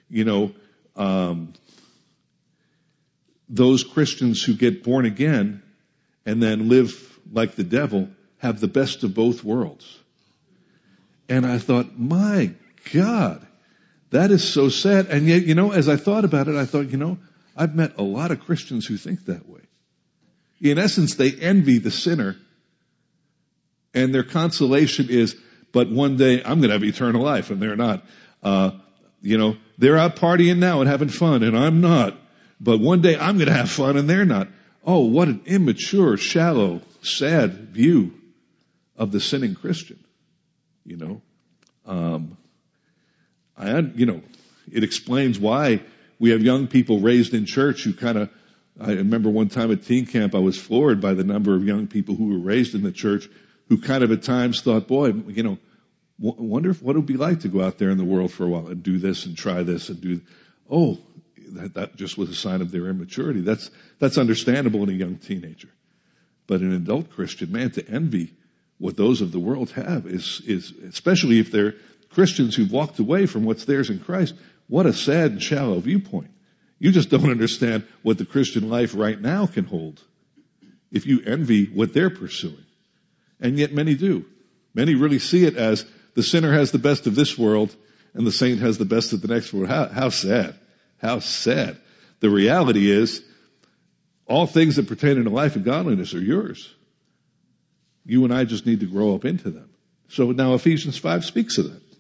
those Christians who get born again and then live like the devil have the best of both worlds. And I thought, my God, that is so sad. And yet, as I thought about it, I thought, I've met a lot of Christians who think that way. In essence, they envy the sinner, and their consolation is, but one day I'm going to have eternal life, and they're not. They're out partying now and having fun, and I'm not. But one day I'm going to have fun, and they're not. Oh, what an immature, shallow, sad view of the sinning Christian. I it explains why we have young people raised in church who I remember one time at teen camp, I was floored by the number of young people who were raised in the church who kind of at times thought, boy, wonder what it would be like to go out there in the world for a while and do this and try this and that just was a sign of their immaturity. That's understandable in a young teenager. But an adult Christian, man, to envy what those of the world have is especially if they're Christians who've walked away from what's theirs in Christ, what a sad and shallow viewpoint. You just don't understand what the Christian life right now can hold if you envy what they're pursuing. And yet many do. Many really see it as the sinner has the best of this world and the saint has the best of the next world. How sad. How sad. The reality is, all things that pertain to life and godliness are yours. You and I just need to grow up into them. So now Ephesians 5 speaks of that.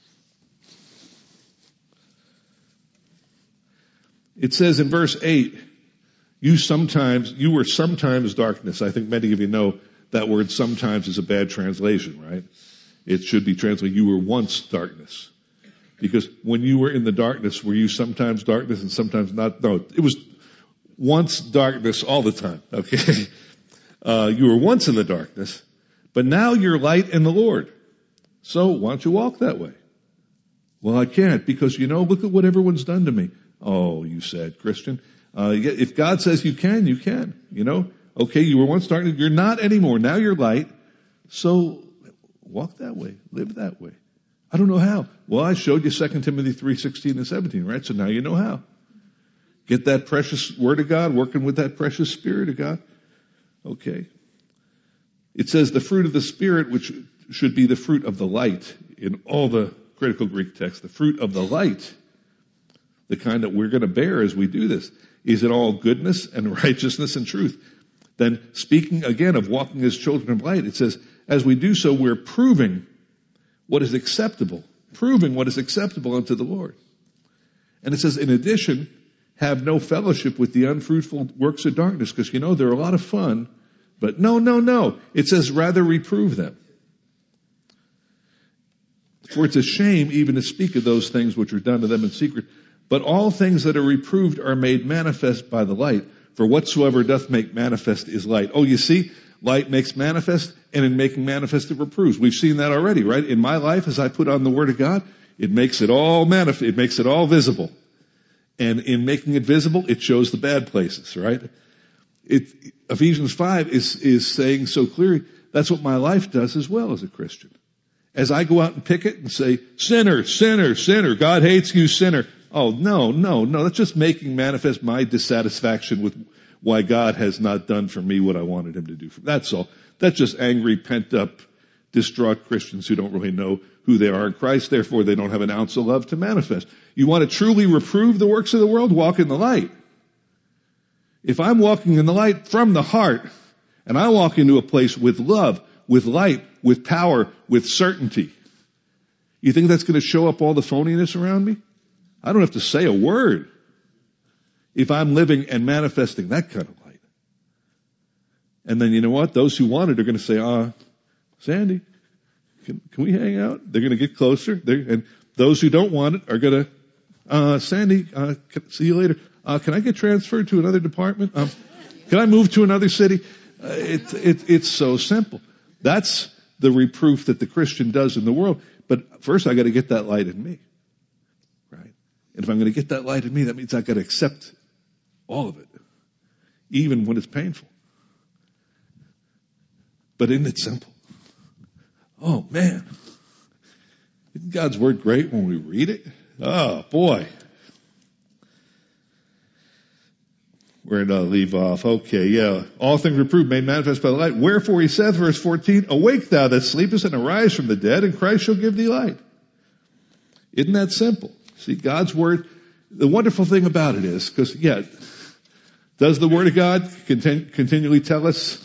It says in verse 8, you were sometimes darkness. I think many of you know that word sometimes is a bad translation, right? It should be translated, you were once darkness. Because when you were in the darkness, were you sometimes darkness and sometimes not? No, it was once darkness all the time, okay? You were once in the darkness, but now you're light in the Lord. So why don't you walk that way? Well, I can't because, look at what everyone's done to me. Oh, you sad Christian. If God says you can, you can. Okay, you were once darkness, you're not anymore. Now you're light. So walk that way, live that way. I don't know how. Well, I showed you 2 Timothy 3:16 and 17, right? So now you know how. Get that precious word of God, working with that precious Spirit of God. Okay. It says the fruit of the Spirit, which should be the fruit of the light in all the critical Greek texts, the fruit of the light, the kind that we're going to bear as we do this, is in all goodness and righteousness and truth. Then speaking again of walking as children of light, it says, as we do so, we're proving what is acceptable unto the Lord. And it says, in addition, have no fellowship with the unfruitful works of darkness, because they're a lot of fun, but no. It says, rather reprove them. For it's a shame even to speak of those things which are done to them in secret. But all things that are reproved are made manifest by the light. For whatsoever doth make manifest is light. Oh, you see, light makes manifest, and in making manifest it reproves. We've seen that already, right? In my life, as I put on the Word of God, it makes it all manifest. It makes it all visible. And in making it visible, it shows the bad places, right? Ephesians 5 is saying so clearly, that's what my life does as well as a Christian. As I go out and pick it and say, sinner, sinner, sinner, God hates you, sinner. Oh, no. That's just making manifest my dissatisfaction with why God has not done for me what I wanted him to do for me. That's all. That's just angry, pent up, distraught Christians who don't really know who they are in Christ. Therefore, they don't have an ounce of love to manifest. You want to truly reprove the works of the world? Walk in the light. If I'm walking in the light from the heart, and I walk into a place with love, with light, with power, with certainty, you think that's going to show up all the phoniness around me? I don't have to say a word if I'm living and manifesting that kind of light. And then you know what? Those who want it are going to say, Sandy, can we hang out? They're going to get closer. And those who don't want it are going to, Sandy, see you later. Can I get transferred to another department? Can I move to another city? It's so simple. That's the reproof that the Christian does in the world. But first I got to get that light in me. Right? And if I'm going to get that light in me, that means I got to accept all of it. Even when it's painful. But isn't it simple? Oh man. Isn't God's Word great when we read it? Oh boy. Where did I leave off? Okay, yeah. All things reproved, made manifest by the light. Wherefore he saith, verse 14, awake thou that sleepest and arise from the dead, and Christ shall give thee light. Isn't that simple? See, God's Word, the wonderful thing about it is, because, does the Word of God continually tell us,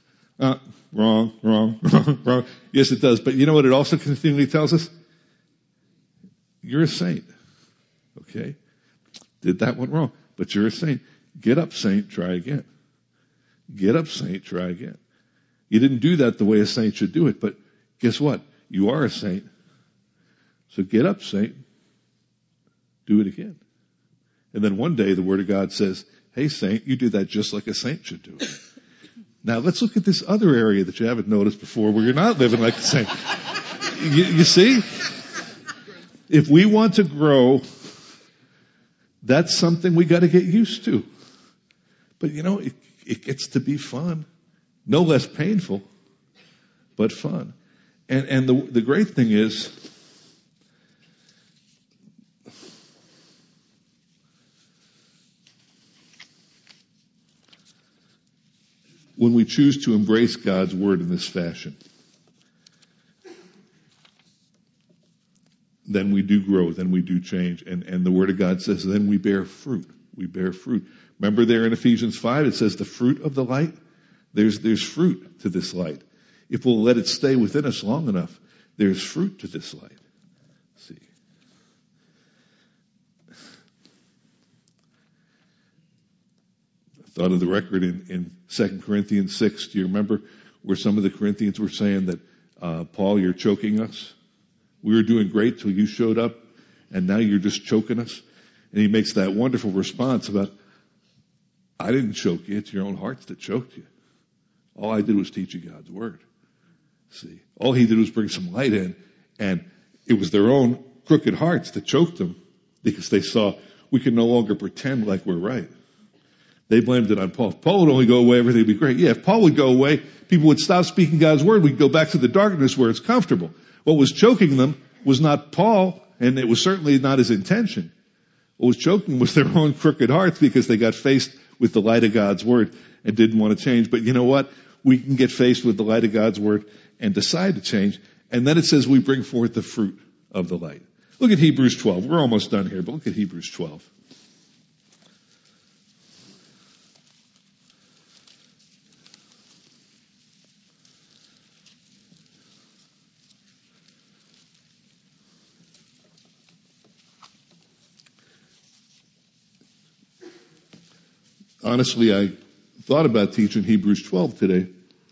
wrong? Yes, it does. But you know what it also continually tells us? You're a saint. Okay? Did that one wrong. But you're a saint. Get up, saint, try again. Get up, saint, try again. You didn't do that the way a saint should do it, but guess what? You are a saint. So get up, saint. do it again. And then one day the Word of God says, hey, saint, you did that just like a saint should do it. Now let's look at this other area that you haven't noticed before where you're not living like a saint. You see? If we want to grow, that's something we got to get used to. But it gets to be fun. No less painful, but fun. And the great thing is, when we choose to embrace God's Word in this fashion, then we do grow, then we do change. And the Word of God says, then we bear fruit. We bear fruit. Remember there in Ephesians 5, it says the fruit of the light? There's fruit to this light. If we'll let it stay within us long enough, there's fruit to this light. See. I thought of the record in 2 Corinthians 6. Do you remember where some of the Corinthians were saying that, Paul, you're choking us? We were doing great till you showed up, and now you're just choking us. And he makes that wonderful response about, I didn't choke you, it's your own hearts that choked you. All I did was teach you God's Word. See, all he did was bring some light in, and it was their own crooked hearts that choked them because they saw we can no longer pretend like we're right. They blamed it on Paul. If Paul would only go away, everything would be great. Yeah, if Paul would go away, people would stop speaking God's Word. We'd go back to the darkness where it's comfortable. What was choking them was not Paul, and it was certainly not his intention. What was choking them was their own crooked hearts because they got faced with the light of God's Word and didn't want to change. But you know what? We can get faced with the light of God's Word and decide to change. And then it says we bring forth the fruit of the light. Look at Hebrews 12. We're almost done here, but look at Hebrews 12. Honestly, I thought about teaching Hebrews 12 today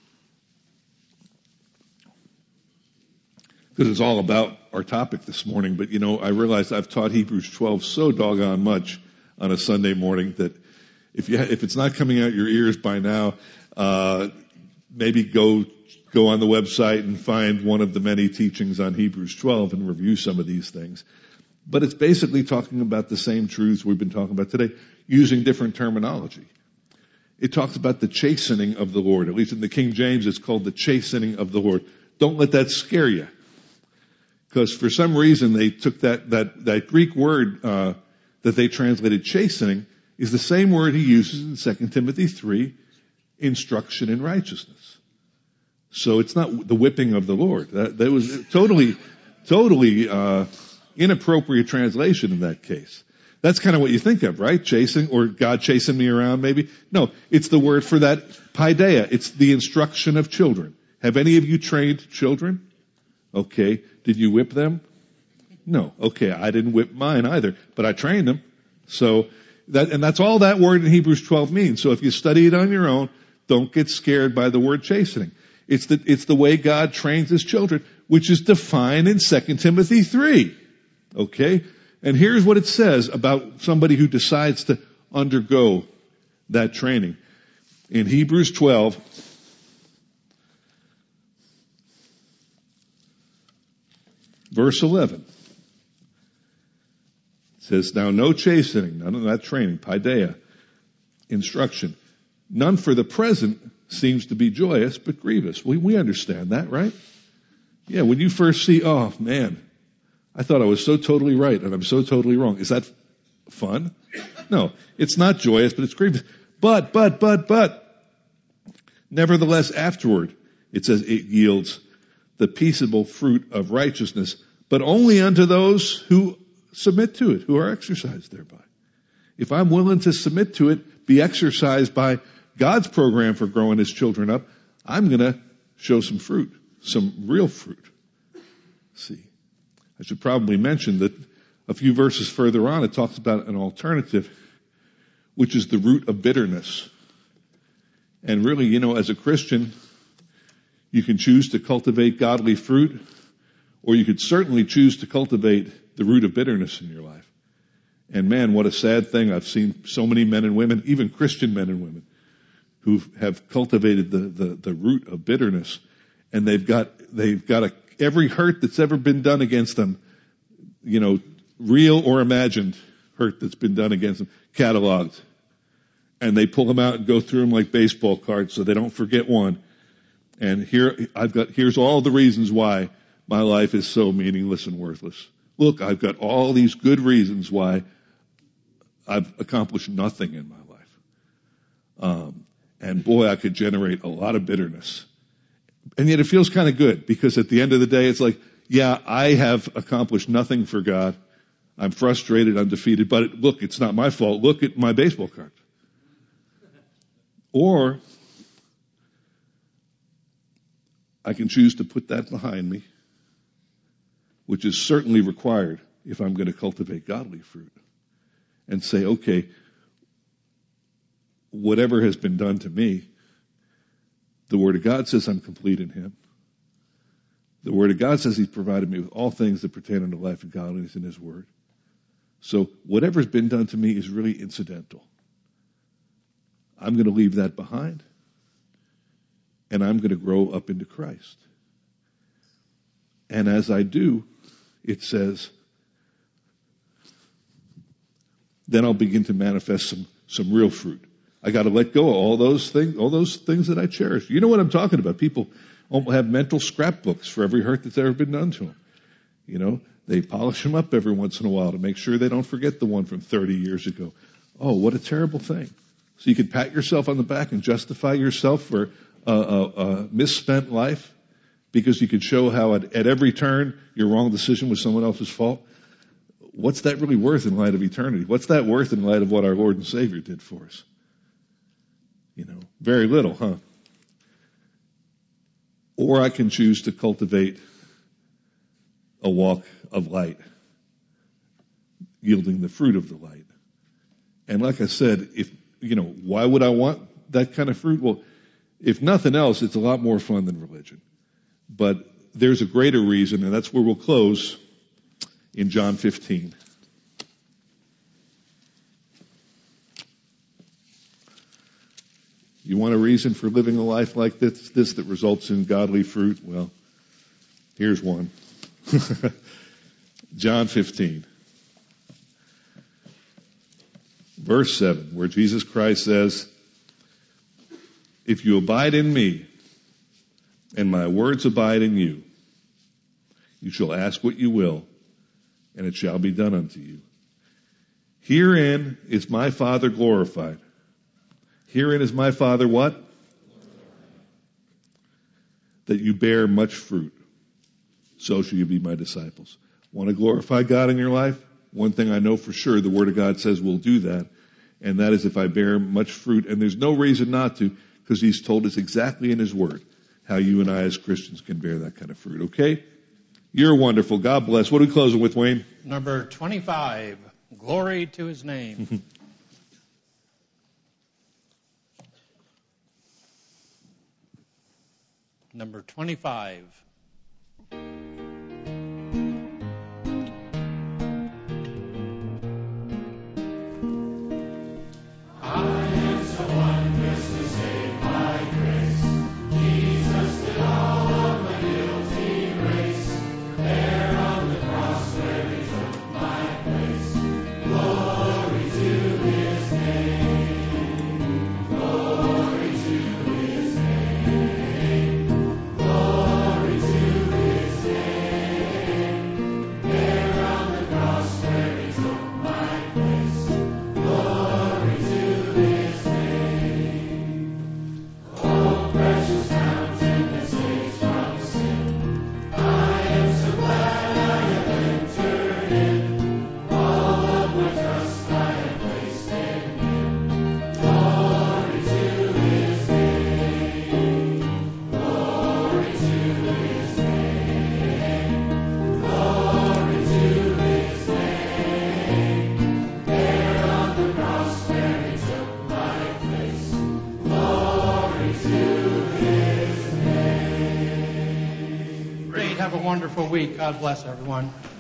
because it's all about our topic this morning. But, I realized I've taught Hebrews 12 so doggone much on a Sunday morning that if it's not coming out your ears by now, maybe go on the website and find one of the many teachings on Hebrews 12 and review some of these things. But it's basically talking about the same truths we've been talking about today, using different terminology. It talks about the chastening of the Lord. At least in the King James, it's called the chastening of the Lord. Don't let that scare you. Because for some reason they took that Greek word that they translated chastening is the same word he uses in 2 Timothy 3, instruction in righteousness. So it's not the whipping of the Lord. That was totally inappropriate translation in that case. That's kind of what you think of, right? Chasing, or God chasing me around maybe. No, it's the word for that, paideia. It's the instruction of children. Have any of you trained children? Okay. Did you whip them? No. Okay. I didn't whip mine either, but I trained them. So that's all that word in Hebrews 12 means. So if you study it on your own, don't get scared by the word chastening. It's the way God trains his children, which is defined in 2 Timothy 3. Okay? And here's what it says about somebody who decides to undergo that training. In Hebrews 12, verse 11, it says, now no chastening, none of that training, paideia, instruction, none for the present seems to be joyous, but grievous. We understand that, right? Yeah, when you first see, oh man, I thought I was so totally right and I'm so totally wrong. Is that fun? No, it's not joyous, but it's grievous. But, nevertheless afterward, it says it yields the peaceable fruit of righteousness, but only unto those who submit to it, who are exercised thereby. If I'm willing to submit to it, be exercised by God's program for growing his children up, I'm going to show some fruit, some real fruit. See. I should probably mention that a few verses further on, it talks about an alternative, which is the root of bitterness. And really, as a Christian, you can choose to cultivate godly fruit, or you could certainly choose to cultivate the root of bitterness in your life. And man, what a sad thing. I've seen so many men and women, even Christian men and women, who have cultivated the root of bitterness, and they've got every hurt that's ever been done against them, real or imagined hurt that's been done against them, cataloged. And they pull them out and go through them like baseball cards so they don't forget one. And here's all the reasons why my life is so meaningless and worthless. Look, I've got all these good reasons why I've accomplished nothing in my life. And boy, I could generate a lot of bitterness. And yet it feels kind of good, because at the end of the day, it's like, yeah, I have accomplished nothing for God. I'm frustrated, I'm defeated, but look, it's not my fault. Look at my baseball card. Or I can choose to put that behind me, which is certainly required if I'm going to cultivate godly fruit, and say, okay, whatever has been done to me, the Word of God says I'm complete in Him. The Word of God says He's provided me with all things that pertain unto life and godliness in His Word. So whatever's been done to me is really incidental. I'm going to leave that behind, and I'm going to grow up into Christ. And as I do, it says, then I'll begin to manifest some real fruit. I got to let go of all those things that I cherish. You know what I'm talking about. People have mental scrapbooks for every hurt that's ever been done to them. They polish them up every once in a while to make sure they don't forget the one from 30 years ago. Oh, what a terrible thing. So you could pat yourself on the back and justify yourself for a misspent life, because you could show how at every turn your wrong decision was someone else's fault. What's that really worth in light of eternity? What's that worth in light of what our Lord and Savior did for us? Very little, huh? Or I can choose to cultivate a walk of light, yielding the fruit of the light. And like I said, why would I want that kind of fruit? Well, if nothing else, it's a lot more fun than religion. But there's a greater reason, and that's where we'll close in John 15. You want a reason for living a life like this that results in godly fruit? Well, here's one. John 15. Verse 7, where Jesus Christ says, if you abide in me, and my words abide in you, you shall ask what you will, and it shall be done unto you. Herein is my Father glorified. Herein is my Father what? That you bear much fruit. So shall you be my disciples. Want to glorify God in your life? One thing I know for sure, the Word of God says we'll do that. And that is if I bear much fruit. And there's no reason not to, because He's told us exactly in His Word how you and I as Christians can bear that kind of fruit. Okay? You're wonderful. God bless. What are we closing with, Wayne? Number 25. Glory to His name. Number 25. Have a wonderful week. God bless everyone.